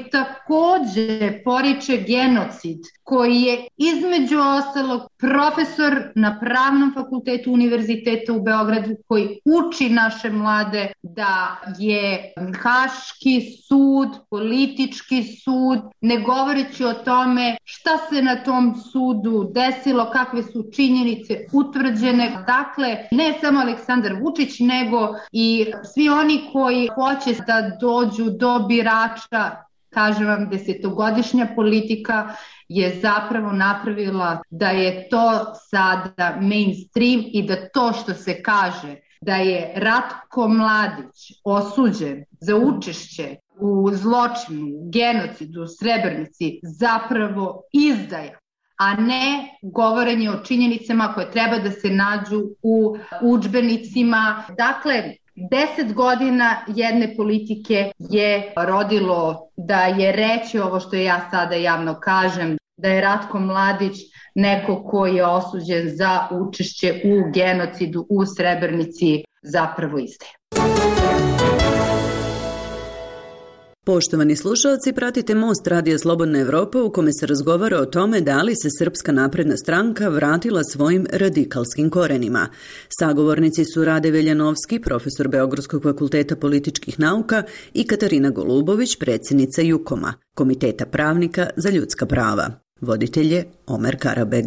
takođe poriče genocid, koji je između ostalog profesor na Pravnom fakultetu Univerziteta u Beogradu, koji uči naše mlade da je Haški sud, politički sud, ne govoreći o tome šta se na tom sudu desilo, kakve su činjenice utvrđene. Dakle, ne samo Aleksandar Vučić, nego i svi oni koji hoće da dođu do birača. Kažem vam, 10-godišnja politika je zapravo napravila da je to sada mainstream i da to što se kaže da je Ratko Mladić osuđen za učešće u zločinu, genocidu u Srebrenici zapravo izdaja, a ne govorenje o činjenicama koje treba da se nađu u udžbenicima. Dakle, 10 godina jedne politike je rodilo da je reći ovo što ja sada javno kažem, da je Ratko Mladić neko ko je osuđen za učešće u genocidu u Srebrenici zapravo izdaje. Poštovani slušalci, pratite Most Radija Slobodna Evropa u kome se razgovara o tome da li se Srpska napredna stranka vratila svojim radikalskim korenima. Sagovornici su Rade Veljanovski, profesor Beogradskog fakulteta političkih nauka, i Katarina Golubović, predsjednica JUKOM-a, Komiteta pravnika za ljudska prava. Voditelj je Omer Karabeg.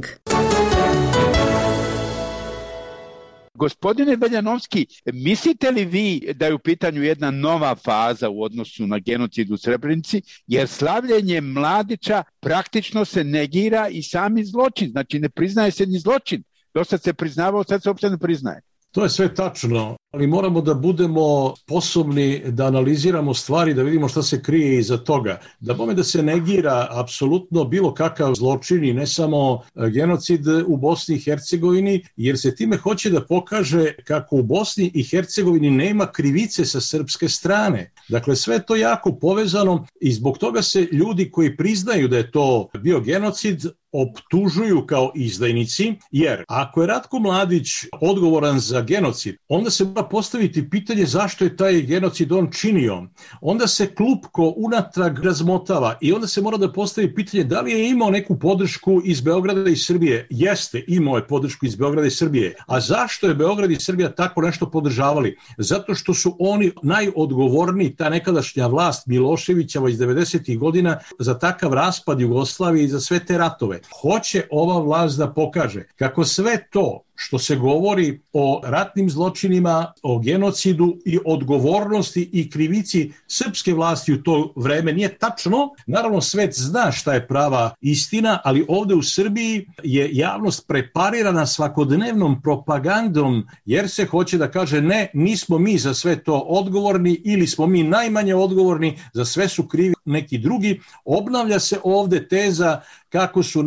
Gospodine Veljanovski, mislite li vi da je u pitanju jedna nova faza u odnosu na genocid u Srebrenici, jer slavljenje Mladića praktično se negira i sami zločin, znači ne priznaje se ni zločin. Dosta se priznavao, sad se uopšte ne priznaje. To je sve tačno, ali moramo da budemo sposobni da analiziramo stvari, da vidimo šta se krije iza toga. Da bome da se negira apsolutno bilo kakav zločin i ne samo genocid u Bosni i Hercegovini, jer se time hoće da pokaže kako u Bosni i Hercegovini nema krivice sa srpske strane. Dakle, sve to jako povezano i zbog toga se ljudi koji priznaju da je to bio genocid optužuju kao izdajnici, jer ako je Ratko Mladić odgovoran za genocid, onda se mora postaviti pitanje zašto je taj genocid on činio. Onda se klupko unatrag razmotava i onda se mora da postavi pitanje da li je imao neku podršku iz Beograda i Srbije. Jeste, imao je podršku iz Beograda i Srbije. A zašto je Beograd i Srbija tako nešto podržavali? Zato što su oni najodgovorniji, ta nekadašnja vlast Miloševićeva iz 90. godina, za takav raspad Jugoslavije i za sve te ratove. Hoće ova vlast da pokaže kako sve to što se govori o ratnim zločinima, o genocidu i odgovornosti i krivici srpske vlasti u to vreme nije tačno. Naravno, svet zna šta je prava istina, ali ovde u Srbiji je javnost preparirana svakodnevnom propagandom, jer se hoće da kaže ne, nismo mi za sve to odgovorni ili smo mi najmanje odgovorni, za sve su krivi neki drugi. Obnavlja se ovde teza kako su,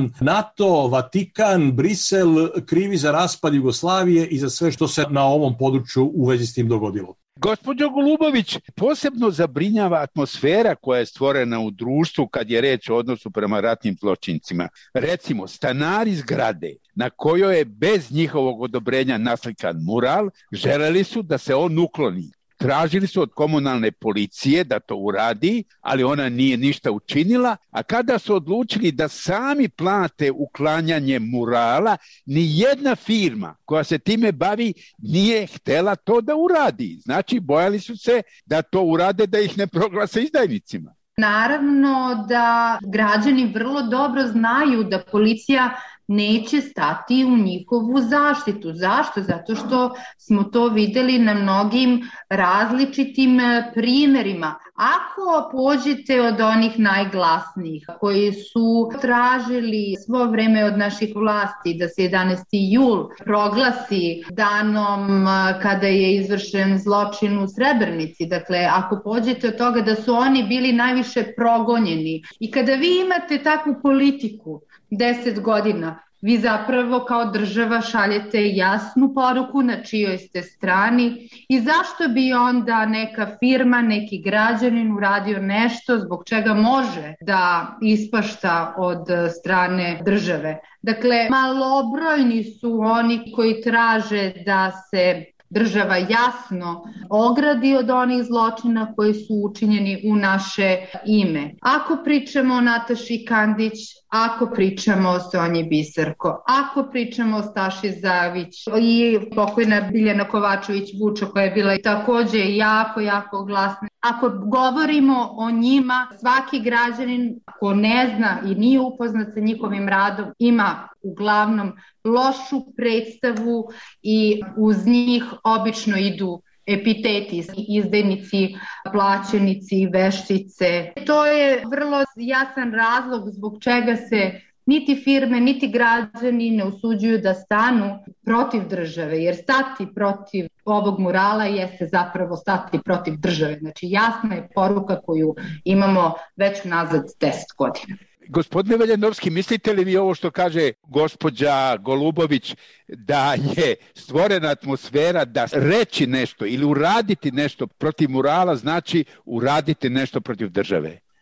NATO, Vatikan, Brisel krivi za raspad Jugoslavije i za sve što se na ovom području u vezi s tim dogodilo. Gospođo Golubović, posebno zabrinjava atmosfera koja je stvorena u društvu kad je reč o odnosu prema ratnim zločincima. Recimo, stanari zgrade na kojoj je bez njihovog odobrenja naslikan mural, želeli su da se on ukloni. Tražili su od komunalne policije da to uradi, ali ona nije ništa učinila, a kada su odlučili da sami plate uklanjanje murala, ni jedna firma koja se time bavi nije htela to da uradi. Znači, bojali su se da to urade, da ih ne proglase izdajnicima. Naravno da građani vrlo dobro znaju da policija neće stati u njihovu zaštitu. Zašto? Zato što smo to videli na mnogim različitim primjerima. Ako pođete od onih najglasnijih koji su tražili svo vreme od naših vlasti da se 11. jul proglasi danom kada je izvršen zločin u Srebrenici, dakle ako pođete od toga da su oni bili najviše progonjeni i kada vi imate takvu politiku 10 godina, vi zapravo kao država šaljete jasnu poruku na čijoj ste strani i zašto bi onda neka firma, neki građanin uradio nešto zbog čega može da ispašta od strane države. Dakle, malobrojni su oni koji traže da se država jasno ogradi od onih zločina koji su učinjeni u naše ime. Ako pričamo o Nataši Kandić, ako pričamo o Sonji Biserko, ako pričamo o Staši Zavić i pokojna Biljana Kovačević-Vučo koja je bila također jako glasna. Ako govorimo o njima, svaki građanin ko ne zna i nije upoznat sa njihovim radom ima uglavnom lošu predstavu i uz njih obično idu epiteti, izdajnici, plaćenici, veštice. To je vrlo jasan razlog zbog čega se niti firme, niti građani ne usuđuju da stanu protiv države, jer stati protiv ovog murala jeste zapravo stati protiv države. Znači jasna je poruka koju imamo već nazad 10 godina. Gospodine Veljanovski, mislite li vi ovo što kaže gospođa Golubović, da je stvorena atmosfera da reći nešto ili uraditi nešto protiv murala znači uraditi nešto protiv države?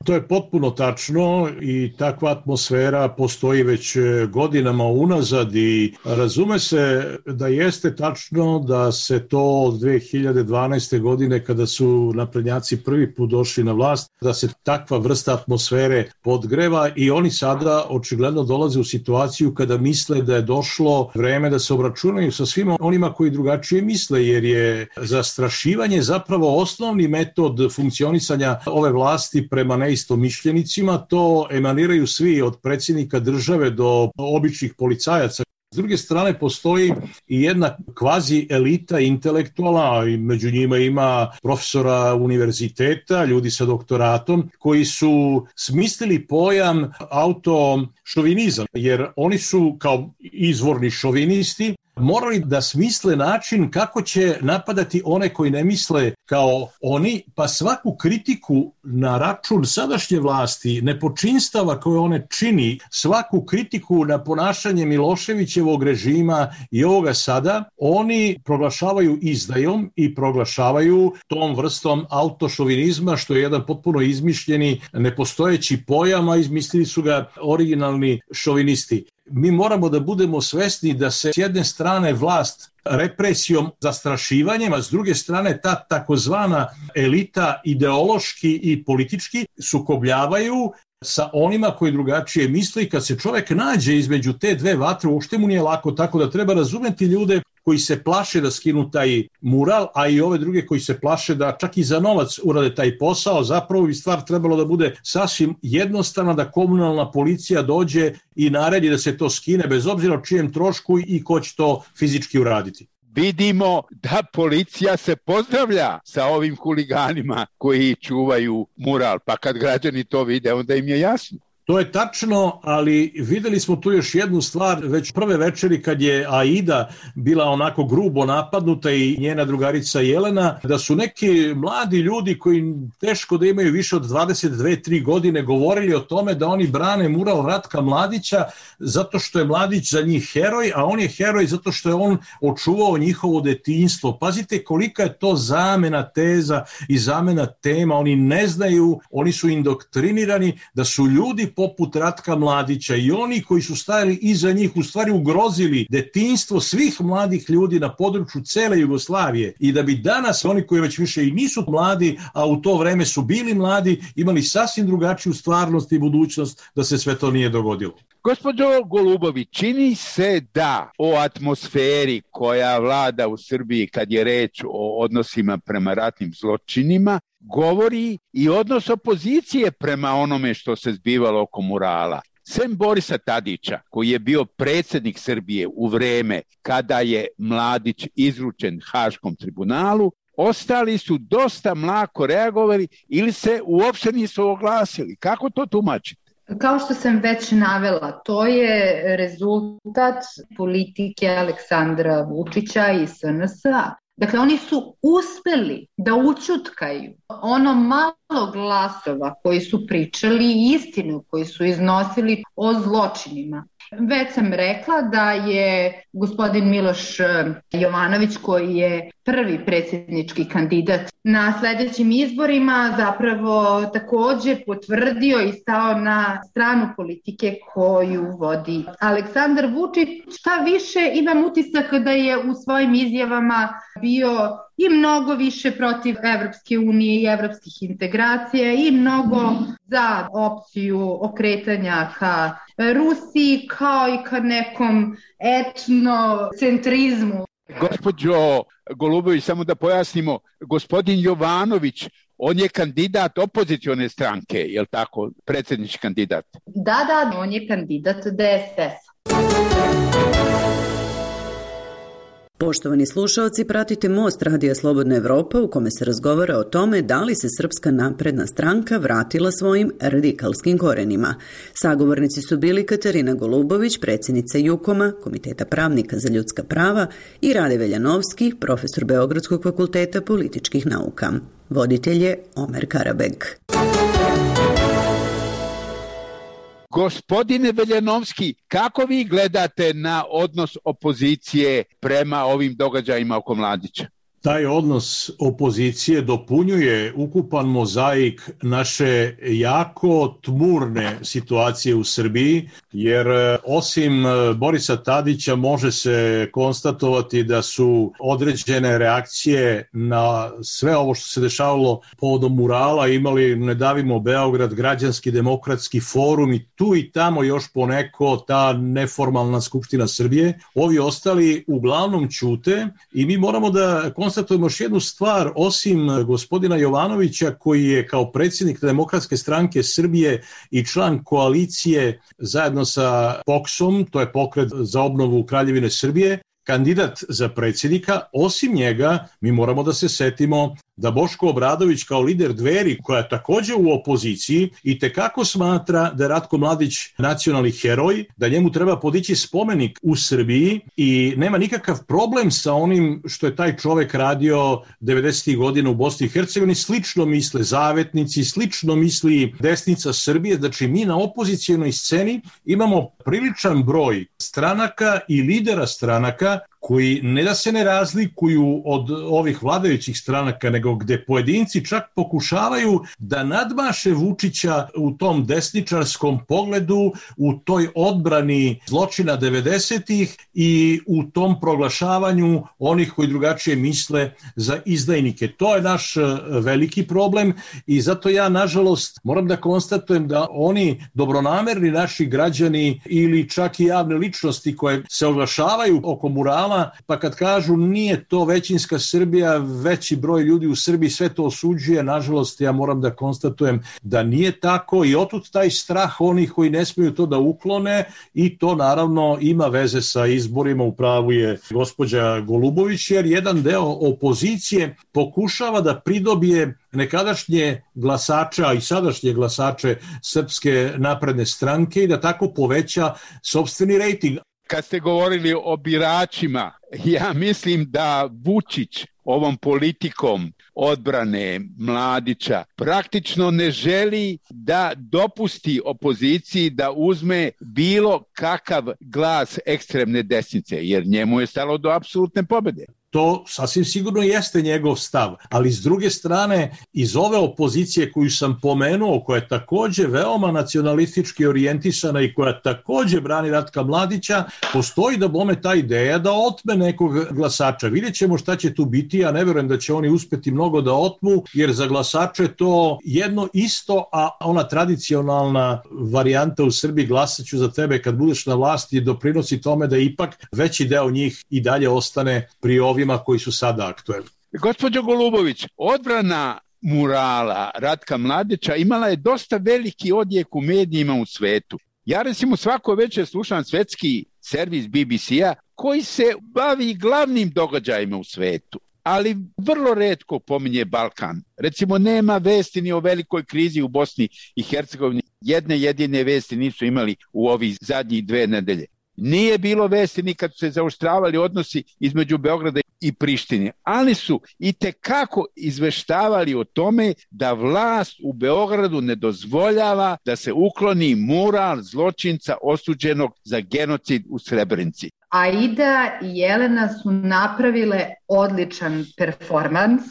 To je potpuno tačno i takva atmosfera postoji već godinama unazad i razume se da jeste tačno da se to od 2012. godine kada su naprednjaci prvi put došli na vlast, da se takva vrsta atmosfere podgreva i oni sada očigledno dolaze u situaciju kada misle da je došlo vreme da se obračunaju sa svima onima koji drugačije misle, jer je zastrašivanje zapravo osnovni metod funkcionisanja ove vlasti prema neistomišljenicima. To emaniraju svi od predsjednika države do običnih policajaca. S druge strane, postoji i jedna kvazi elita intelektualna, i među njima ima profesora univerziteta, ljudi sa doktoratom, koji su smislili pojam autošovinizam, jer oni su kao izvorni šovinisti morali da smisle način kako će napadati one koji ne misle kao oni, pa svaku kritiku na račun sadašnje vlasti, nepočinstava koje one čini, svaku kritiku na ponašanje Miloševićevog režima i ovoga sada, oni proglašavaju izdajom i proglašavaju tom vrstom autošovinizma, što je jedan potpuno izmišljeni, nepostojeći pojam, a izmislili su ga originalni šovinisti. Mi moramo da budemo svesni da se s jedne strane vlast represijom, zastrašivanjem, a s druge strane ta takozvana elita ideološki i politički sukobljavaju sa onima koji drugačije misle i kad se čovjek nađe između te dve vatre, uopšte mu nije lako, tako da treba razumeti ljude koji se plaše da skinu taj mural, a i ove druge koji se plaše da čak i za novac urade taj posao. Zapravo bi stvar trebalo da bude sasvim jednostavna, da komunalna policija dođe i naredi da se to skine, bez obzira o čijem trošku i ko će to fizički uraditi. Vidimo da policija se pozdravlja sa ovim huliganima koji čuvaju mural, pa kad građani to vide, onda im je jasno. To je tačno, ali videli smo tu još jednu stvar, već prve večeri kad je Aida bila onako grubo napadnuta i njena drugarica Jelena, da su neki mladi ljudi koji teško da imaju više od 22-3 godine govorili o tome da oni brane mural Ratka Mladića zato što je Mladić za njih heroj, a on je heroj zato što je on očuvao njihovo detinjstvo. Pazite kolika je to zamena teza i zamena tema, oni ne znaju, oni su indoktrinirani da su ljudi poput Ratka Mladića i oni koji su stajali iza njih u stvari ugrozili detinjstvo svih mladih ljudi na području cele Jugoslavije i da bi danas oni koji već više i nisu mladi, a u to vreme su bili mladi, imali sasvim drugačiju stvarnost i budućnost da se sve to nije dogodilo. Gospođo Golubović, čini se da o atmosferi koja vlada u Srbiji kad je reč o odnosima prema ratnim zločinima govori i odnos opozicije prema onome što se zbivalo oko murala. Sem Borisa Tadića, koji je bio predsjednik Srbije u vreme kada je Mladić izručen Haškom tribunalu, ostali su dosta mlako reagovali ili se uopšte nisu oglasili. Kako to tumačite? Kao što sam već navela, to je rezultat politike Aleksandra Vučića i SNS-a. Dakle, oni su uspeli da ućutkaju ono malo glasova koji su pričali istinu, koji su iznosili o zločinima. Već sam rekla da je gospodin Miloš Jovanović, koji je prvi predsjednički kandidat na sljedećim izborima, zapravo također potvrdio i stao na stranu politike koju vodi Aleksandar Vučić. Šta više, imam utisak da je u svojim izjavama bio i mnogo više protiv Evropske unije i evropskih integracija i mnogo za opciju okretanja ka Rusiji kao i ka nekom etnocentrizmu. Gospođo Golubović, samo da pojasnimo, gospodin Jovanović, on je kandidat opozicione stranke, je li tako, predsjednički kandidat? Da, on je kandidat DSS. Poštovani slušaoci, pratite Most Radija Slobodna Evropa u kome se razgovara o tome da li se Srpska napredna stranka vratila svojim radikalskim korenima. Sagovornici su bili Katarina Golubović, predsjednica JUKOM-a, Komiteta pravnika za ljudska prava, i Rade Veljanovski, profesor Beogradskog fakulteta političkih nauka. Voditelj je Omer Karabeg. Gospodine Veljanovski, kako vi gledate na odnos opozicije prema ovim događajima oko Mladića? Taj odnos opozicije dopunjuje ukupan mozaik naše jako tmurne situacije u Srbiji, jer osim Borisa Tadića može se konstatovati da su određene reakcije na sve ovo što se dešavalo povodom murala imali Ne davimo Beograd, Građanski demokratski forum i tu i tamo još poneko ta neformalna Skupština Srbije. Ovi ostali uglavnom ćute i mi moramo da konstatujemo još jednu stvar, osim gospodina Jovanovića koji je kao predsjednik Demokratske stranke Srbije i član koalicije zajedno sa POKS-om, to je Pokret za obnovu Kraljevine Srbije, kandidat za predsjednika. Osim njega mi moramo da se setimo da Boško Obradović kao lider Dveri, koja je također u opoziciji, i tekako smatra da je Ratko Mladić nacionalni heroj, da njemu treba podići spomenik u Srbiji i nema nikakav problem sa onim što je taj čovek radio 90. godina u Bosni i Hercegovini. Slično misle zavetnici, slično misli desnica Srbije. Znači mi na opozicijonoj sceni imamo priličan broj stranaka i lidera stranaka koji ne da se ne razlikuju od ovih vladajućih stranaka, nego gde pojedinci čak pokušavaju da nadmaše Vučića u tom desničarskom pogledu, u toj odbrani zločina 90-ih i u tom proglašavanju onih koji drugačije misle za izdajnike. To je naš veliki problem i zato ja, nažalost, moram da konstatujem da oni dobronamerni naši građani ili čak i javne ličnosti koje se oglašavaju oko murala, pa kad kažu nije to većinska Srbija, veći broj ljudi u Srbiji sve to osuđuje, nažalost ja moram da konstatujem da nije tako i otud taj strah onih koji ne smiju to da uklone i to naravno ima veze sa izborima, u pravu je gospođa Golubović, jer jedan deo opozicije pokušava da pridobije nekadašnje glasača i sadašnje glasače Srpske napredne stranke i da tako poveća sopstveni rejting. Kad ste govorili o biračima, ja mislim da Vučić ovom politikom odbrane Mladića praktično ne želi da dopusti opoziciji da uzme bilo kakav glas ekstremne desnice, jer njemu je stalo do apsolutne pobjede. To sasvim sigurno jeste njegov stav, ali s druge strane iz ove opozicije koju sam pomenuo, koja je također veoma nacionalistički orijentisana i koja također brani Ratka Mladića, postoji da bome ta ideja da otme nekog glasača. Vidjet ćemo šta će tu biti, ja ne vjerujem da će oni uspjeti mnogo da otmu, jer za glasače to jedno isto, a ona tradicionalna varijanta u Srbiji glasaću za tebe kad budeš na vlasti doprinosi tome da ipak veći deo njih i dalje ostane pri ovima koji su sada aktuelni. Gospođo Golubović, odbrana murala Ratka Mladića imala je dosta veliki odjek u medijima u svetu. Ja recimo svako večer slušam svetski servis BBC-a koji se bavi glavnim događajima u svetu, ali vrlo retko pominje Balkan. Recimo nema vesti ni o velikoj krizi u Bosni i Hercegovini. Jedne jedine vesti nisu imali u ovih zadnjih 2 nedelje. Nije bilo vesti ni kad su se zaoštravali odnosi između Beograda i Prištine, ali su itekako izveštavali o tome da vlast u Beogradu ne dozvoljava da se ukloni mural zločinca osuđenog za genocid u Srebrenici. Aida i Jelena su napravile odličan performans.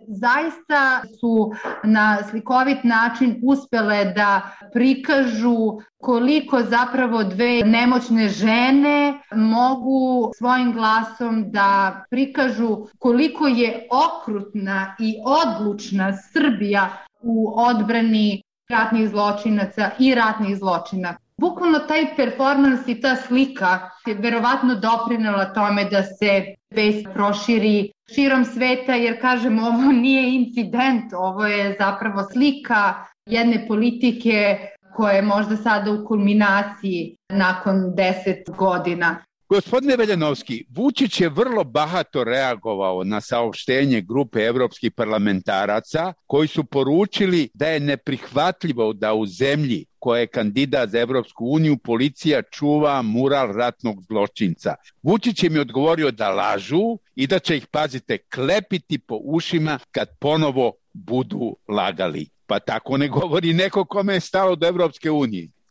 Zaista su na slikovit način uspele da prikažu koliko zapravo 2 nemoćne žene mogu svojim glasom da prikažu koliko je okrutna i odlučna Srbija u odbrani ratnih zločinaca i ratnih zločina. Bukvalno taj performans i ta slika je verovatno doprinela tome da se vest proširi širom sveta, jer kažem, ovo nije incident, ovo je zapravo slika jedne politike koja je možda sada u kulminaciji nakon 10 godina. Gospodine Veljanovski, Vučić je vrlo bahato reagovao na saopštenje grupe evropskih parlamentaraca koji su poručili da je neprihvatljivo da u zemlji koja je kandidat za Evropsku uniju policija čuva mural ratnog zločinca. Vučić im je odgovorio da lažu i da će ih, pazite, klepiti po ušima kad ponovo budu lagali. Pa tako ne govori neko kome je stalo do Evropske unije.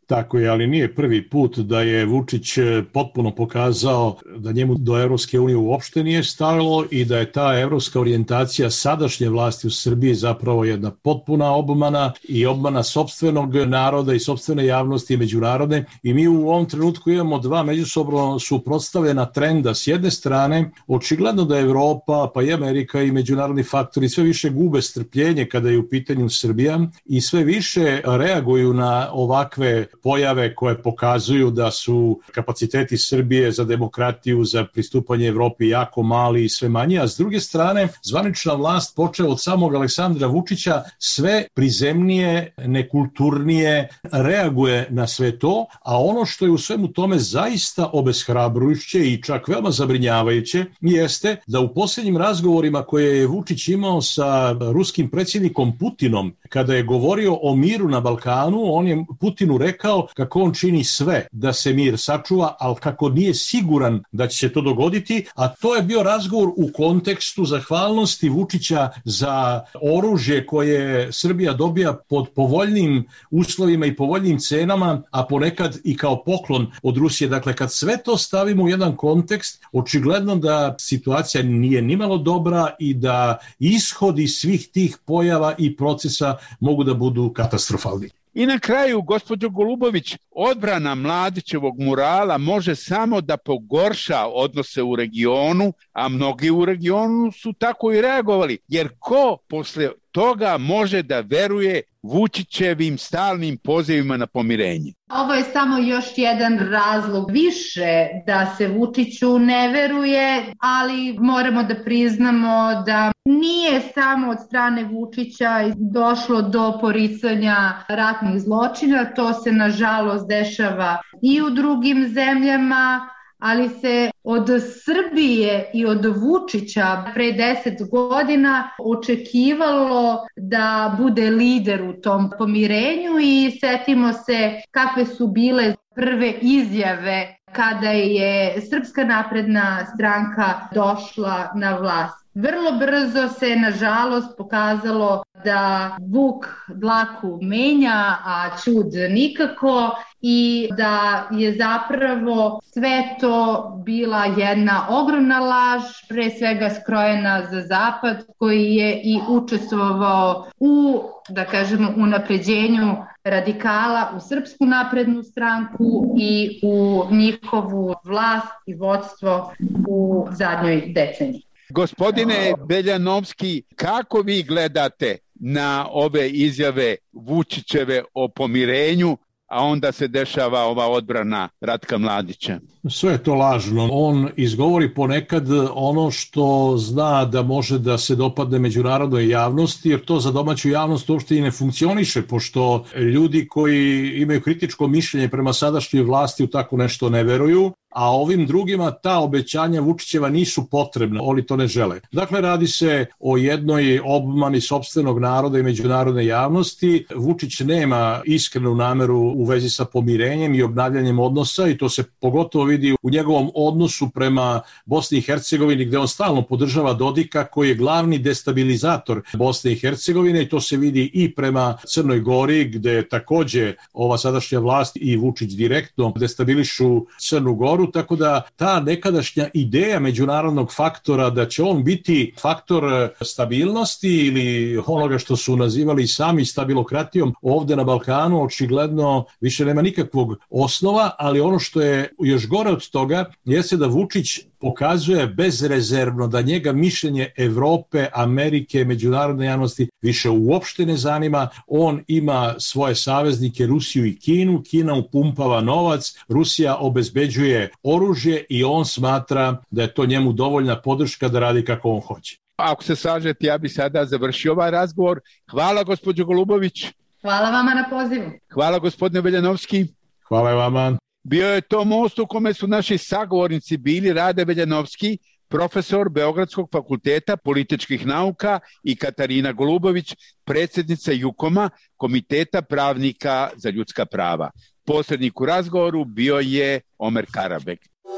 Tako je, ali nije prvi put da je Vučić potpuno pokazao da njemu do Evropske unije uopšte nije stalo i da je ta evropska orijentacija sadašnje vlasti u Srbiji zapravo jedna potpuna obmana i obmana sopstvenog naroda i sopstvene javnosti i međunarodne. I mi u ovom trenutku imamo dva međusobno suprotstavljena trenda. S jedne strane, očigledno da Evropa, pa i Amerika i međunarodni faktori sve više gube strpljenje kada je u pitanju Srbija i sve više reaguju na ovakve pojave koje pokazuju da su kapaciteti Srbije za demokratiju, za pristupanje Evropi jako mali i sve manji, a s druge strane zvanična vlast počeo od samog Aleksandra Vučića sve prizemnije, nekulturnije reaguje na sve to, a ono što je u svemu tome zaista obeshrabrujuće i čak veoma zabrinjavajuće jeste da u posljednjim razgovorima koje je Vučić imao sa ruskim predsjednikom Putinom, kada je govorio o miru na Balkanu, on je Putinu rekao kako on čini sve da se mir sačuva, ali kako nije siguran da će se to dogoditi, a to je bio razgovor u kontekstu zahvalnosti Vučića za oružje koje Srbija dobija pod povoljnim uslovima i povoljnim cenama, a ponekad i kao poklon od Rusije. Dakle, kad sve to stavimo u jedan kontekst, očigledno da situacija nije nimalo dobra i da ishodi svih tih pojava i procesa mogu da budu katastrofalni. I na kraju, gospođo Golubović, odbrana Mladićevog murala može samo da pogorša odnose u regionu, a mnogi u regionu su tako i reagovali. Jer ko posle toga može da veruje Vučićevim stalnim pozivima na pomirenje? Ovo je samo još jedan razlog više da se Vučiću ne veruje, ali moramo da priznamo da nije samo od strane Vučića došlo do poricanja ratnih zločina, to se nažalost dešava i u drugim zemljama, ali se od Srbije i od Vučića pre 10 godina očekivalo da bude lider u tom pomirenju i setimo se kakve su bile prve izjave kada je Srpska napredna stranka došla na vlast. Vrlo brzo se, nažalost, pokazalo da vuk dlaku menja, a ćud nikako, i da je zapravo sve to bila jedna ogromna laž, pre svega skrojena za Zapad, koji je i učestvovao u, da kažemo, unapređenju radikala u Srpsku naprednu stranku i u njihovu vlast i vodstvo u zadnjoj deceniji. Gospodine Veljanovski, kako vi gledate na ove izjave Vučićeve o pomirenju, a onda se dešava ova odbrana Ratka Mladića? Sve je to lažno. On izgovori ponekad ono što zna da može da se dopadne međunarodnoj javnosti, jer to za domaću javnost uopšte i ne funkcioniše, pošto ljudi koji imaju kritičko mišljenje prema sadašnjoj vlasti u tako nešto ne veruju, a ovim drugima ta obećanja Vučićeva nisu potrebna, oni to ne žele. Dakle, radi se o jednoj obmani sopstvenog naroda i međunarodne javnosti. Vučić nema iskrenu nameru u vezi sa pomirenjem i obnavljanjem odnosa i to se pogotovo vidi u njegovom odnosu prema Bosni i Hercegovini, gde on stalno podržava Dodika, koji je glavni destabilizator Bosne i Hercegovine, i to se vidi i prema Crnoj Gori, gde takođe ova sadašnja vlast i Vučić direktno destabilišu Crnu Goru, tako da ta nekadašnja ideja međunarodnog faktora da će on biti faktor stabilnosti ili onoga što su nazivali sami stabilokratijom ovde na Balkanu očigledno više nema nikakvog osnova, ali ono što je još gore od toga jeste da Vučić pokazuje bezrezervno da njega mišljenje Evrope, Amerike, međunarodne javnosti više uopšte ne zanima. On ima svoje saveznike Rusiju i Kinu, Kina upumpava novac, Rusija obezbeđuje oružje i on smatra da je to njemu dovoljna podrška da radi kako on hoće. Ako se slažete, ja bih sada završio ovaj razgovor. Hvala, gospođo Golubović. Hvala vama na pozivu. Hvala, gospodine Veljanovski. Hvala vama. Bio je to most u kome su naši sagovornici bili Rade Veljanovski, profesor Beogradskog fakulteta političkih nauka, i Katarina Golubović, predsjednica JUKOM-a, Komiteta pravnika za ljudska prava. Posrednik u razgovoru bio je Omer Karabek.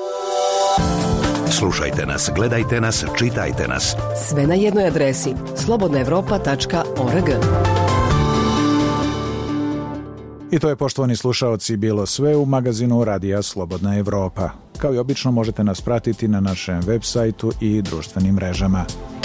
Slušajte nas, gledajte nas, čitajte nas. Sve na jednoj adresi slobodnaevropa.org. I to je, poštovani slušaoci, bilo sve u magazinu Radija Slobodna Evropa. Kao i obično možete nas pratiti na našem web sajtu i društvenim mrežama.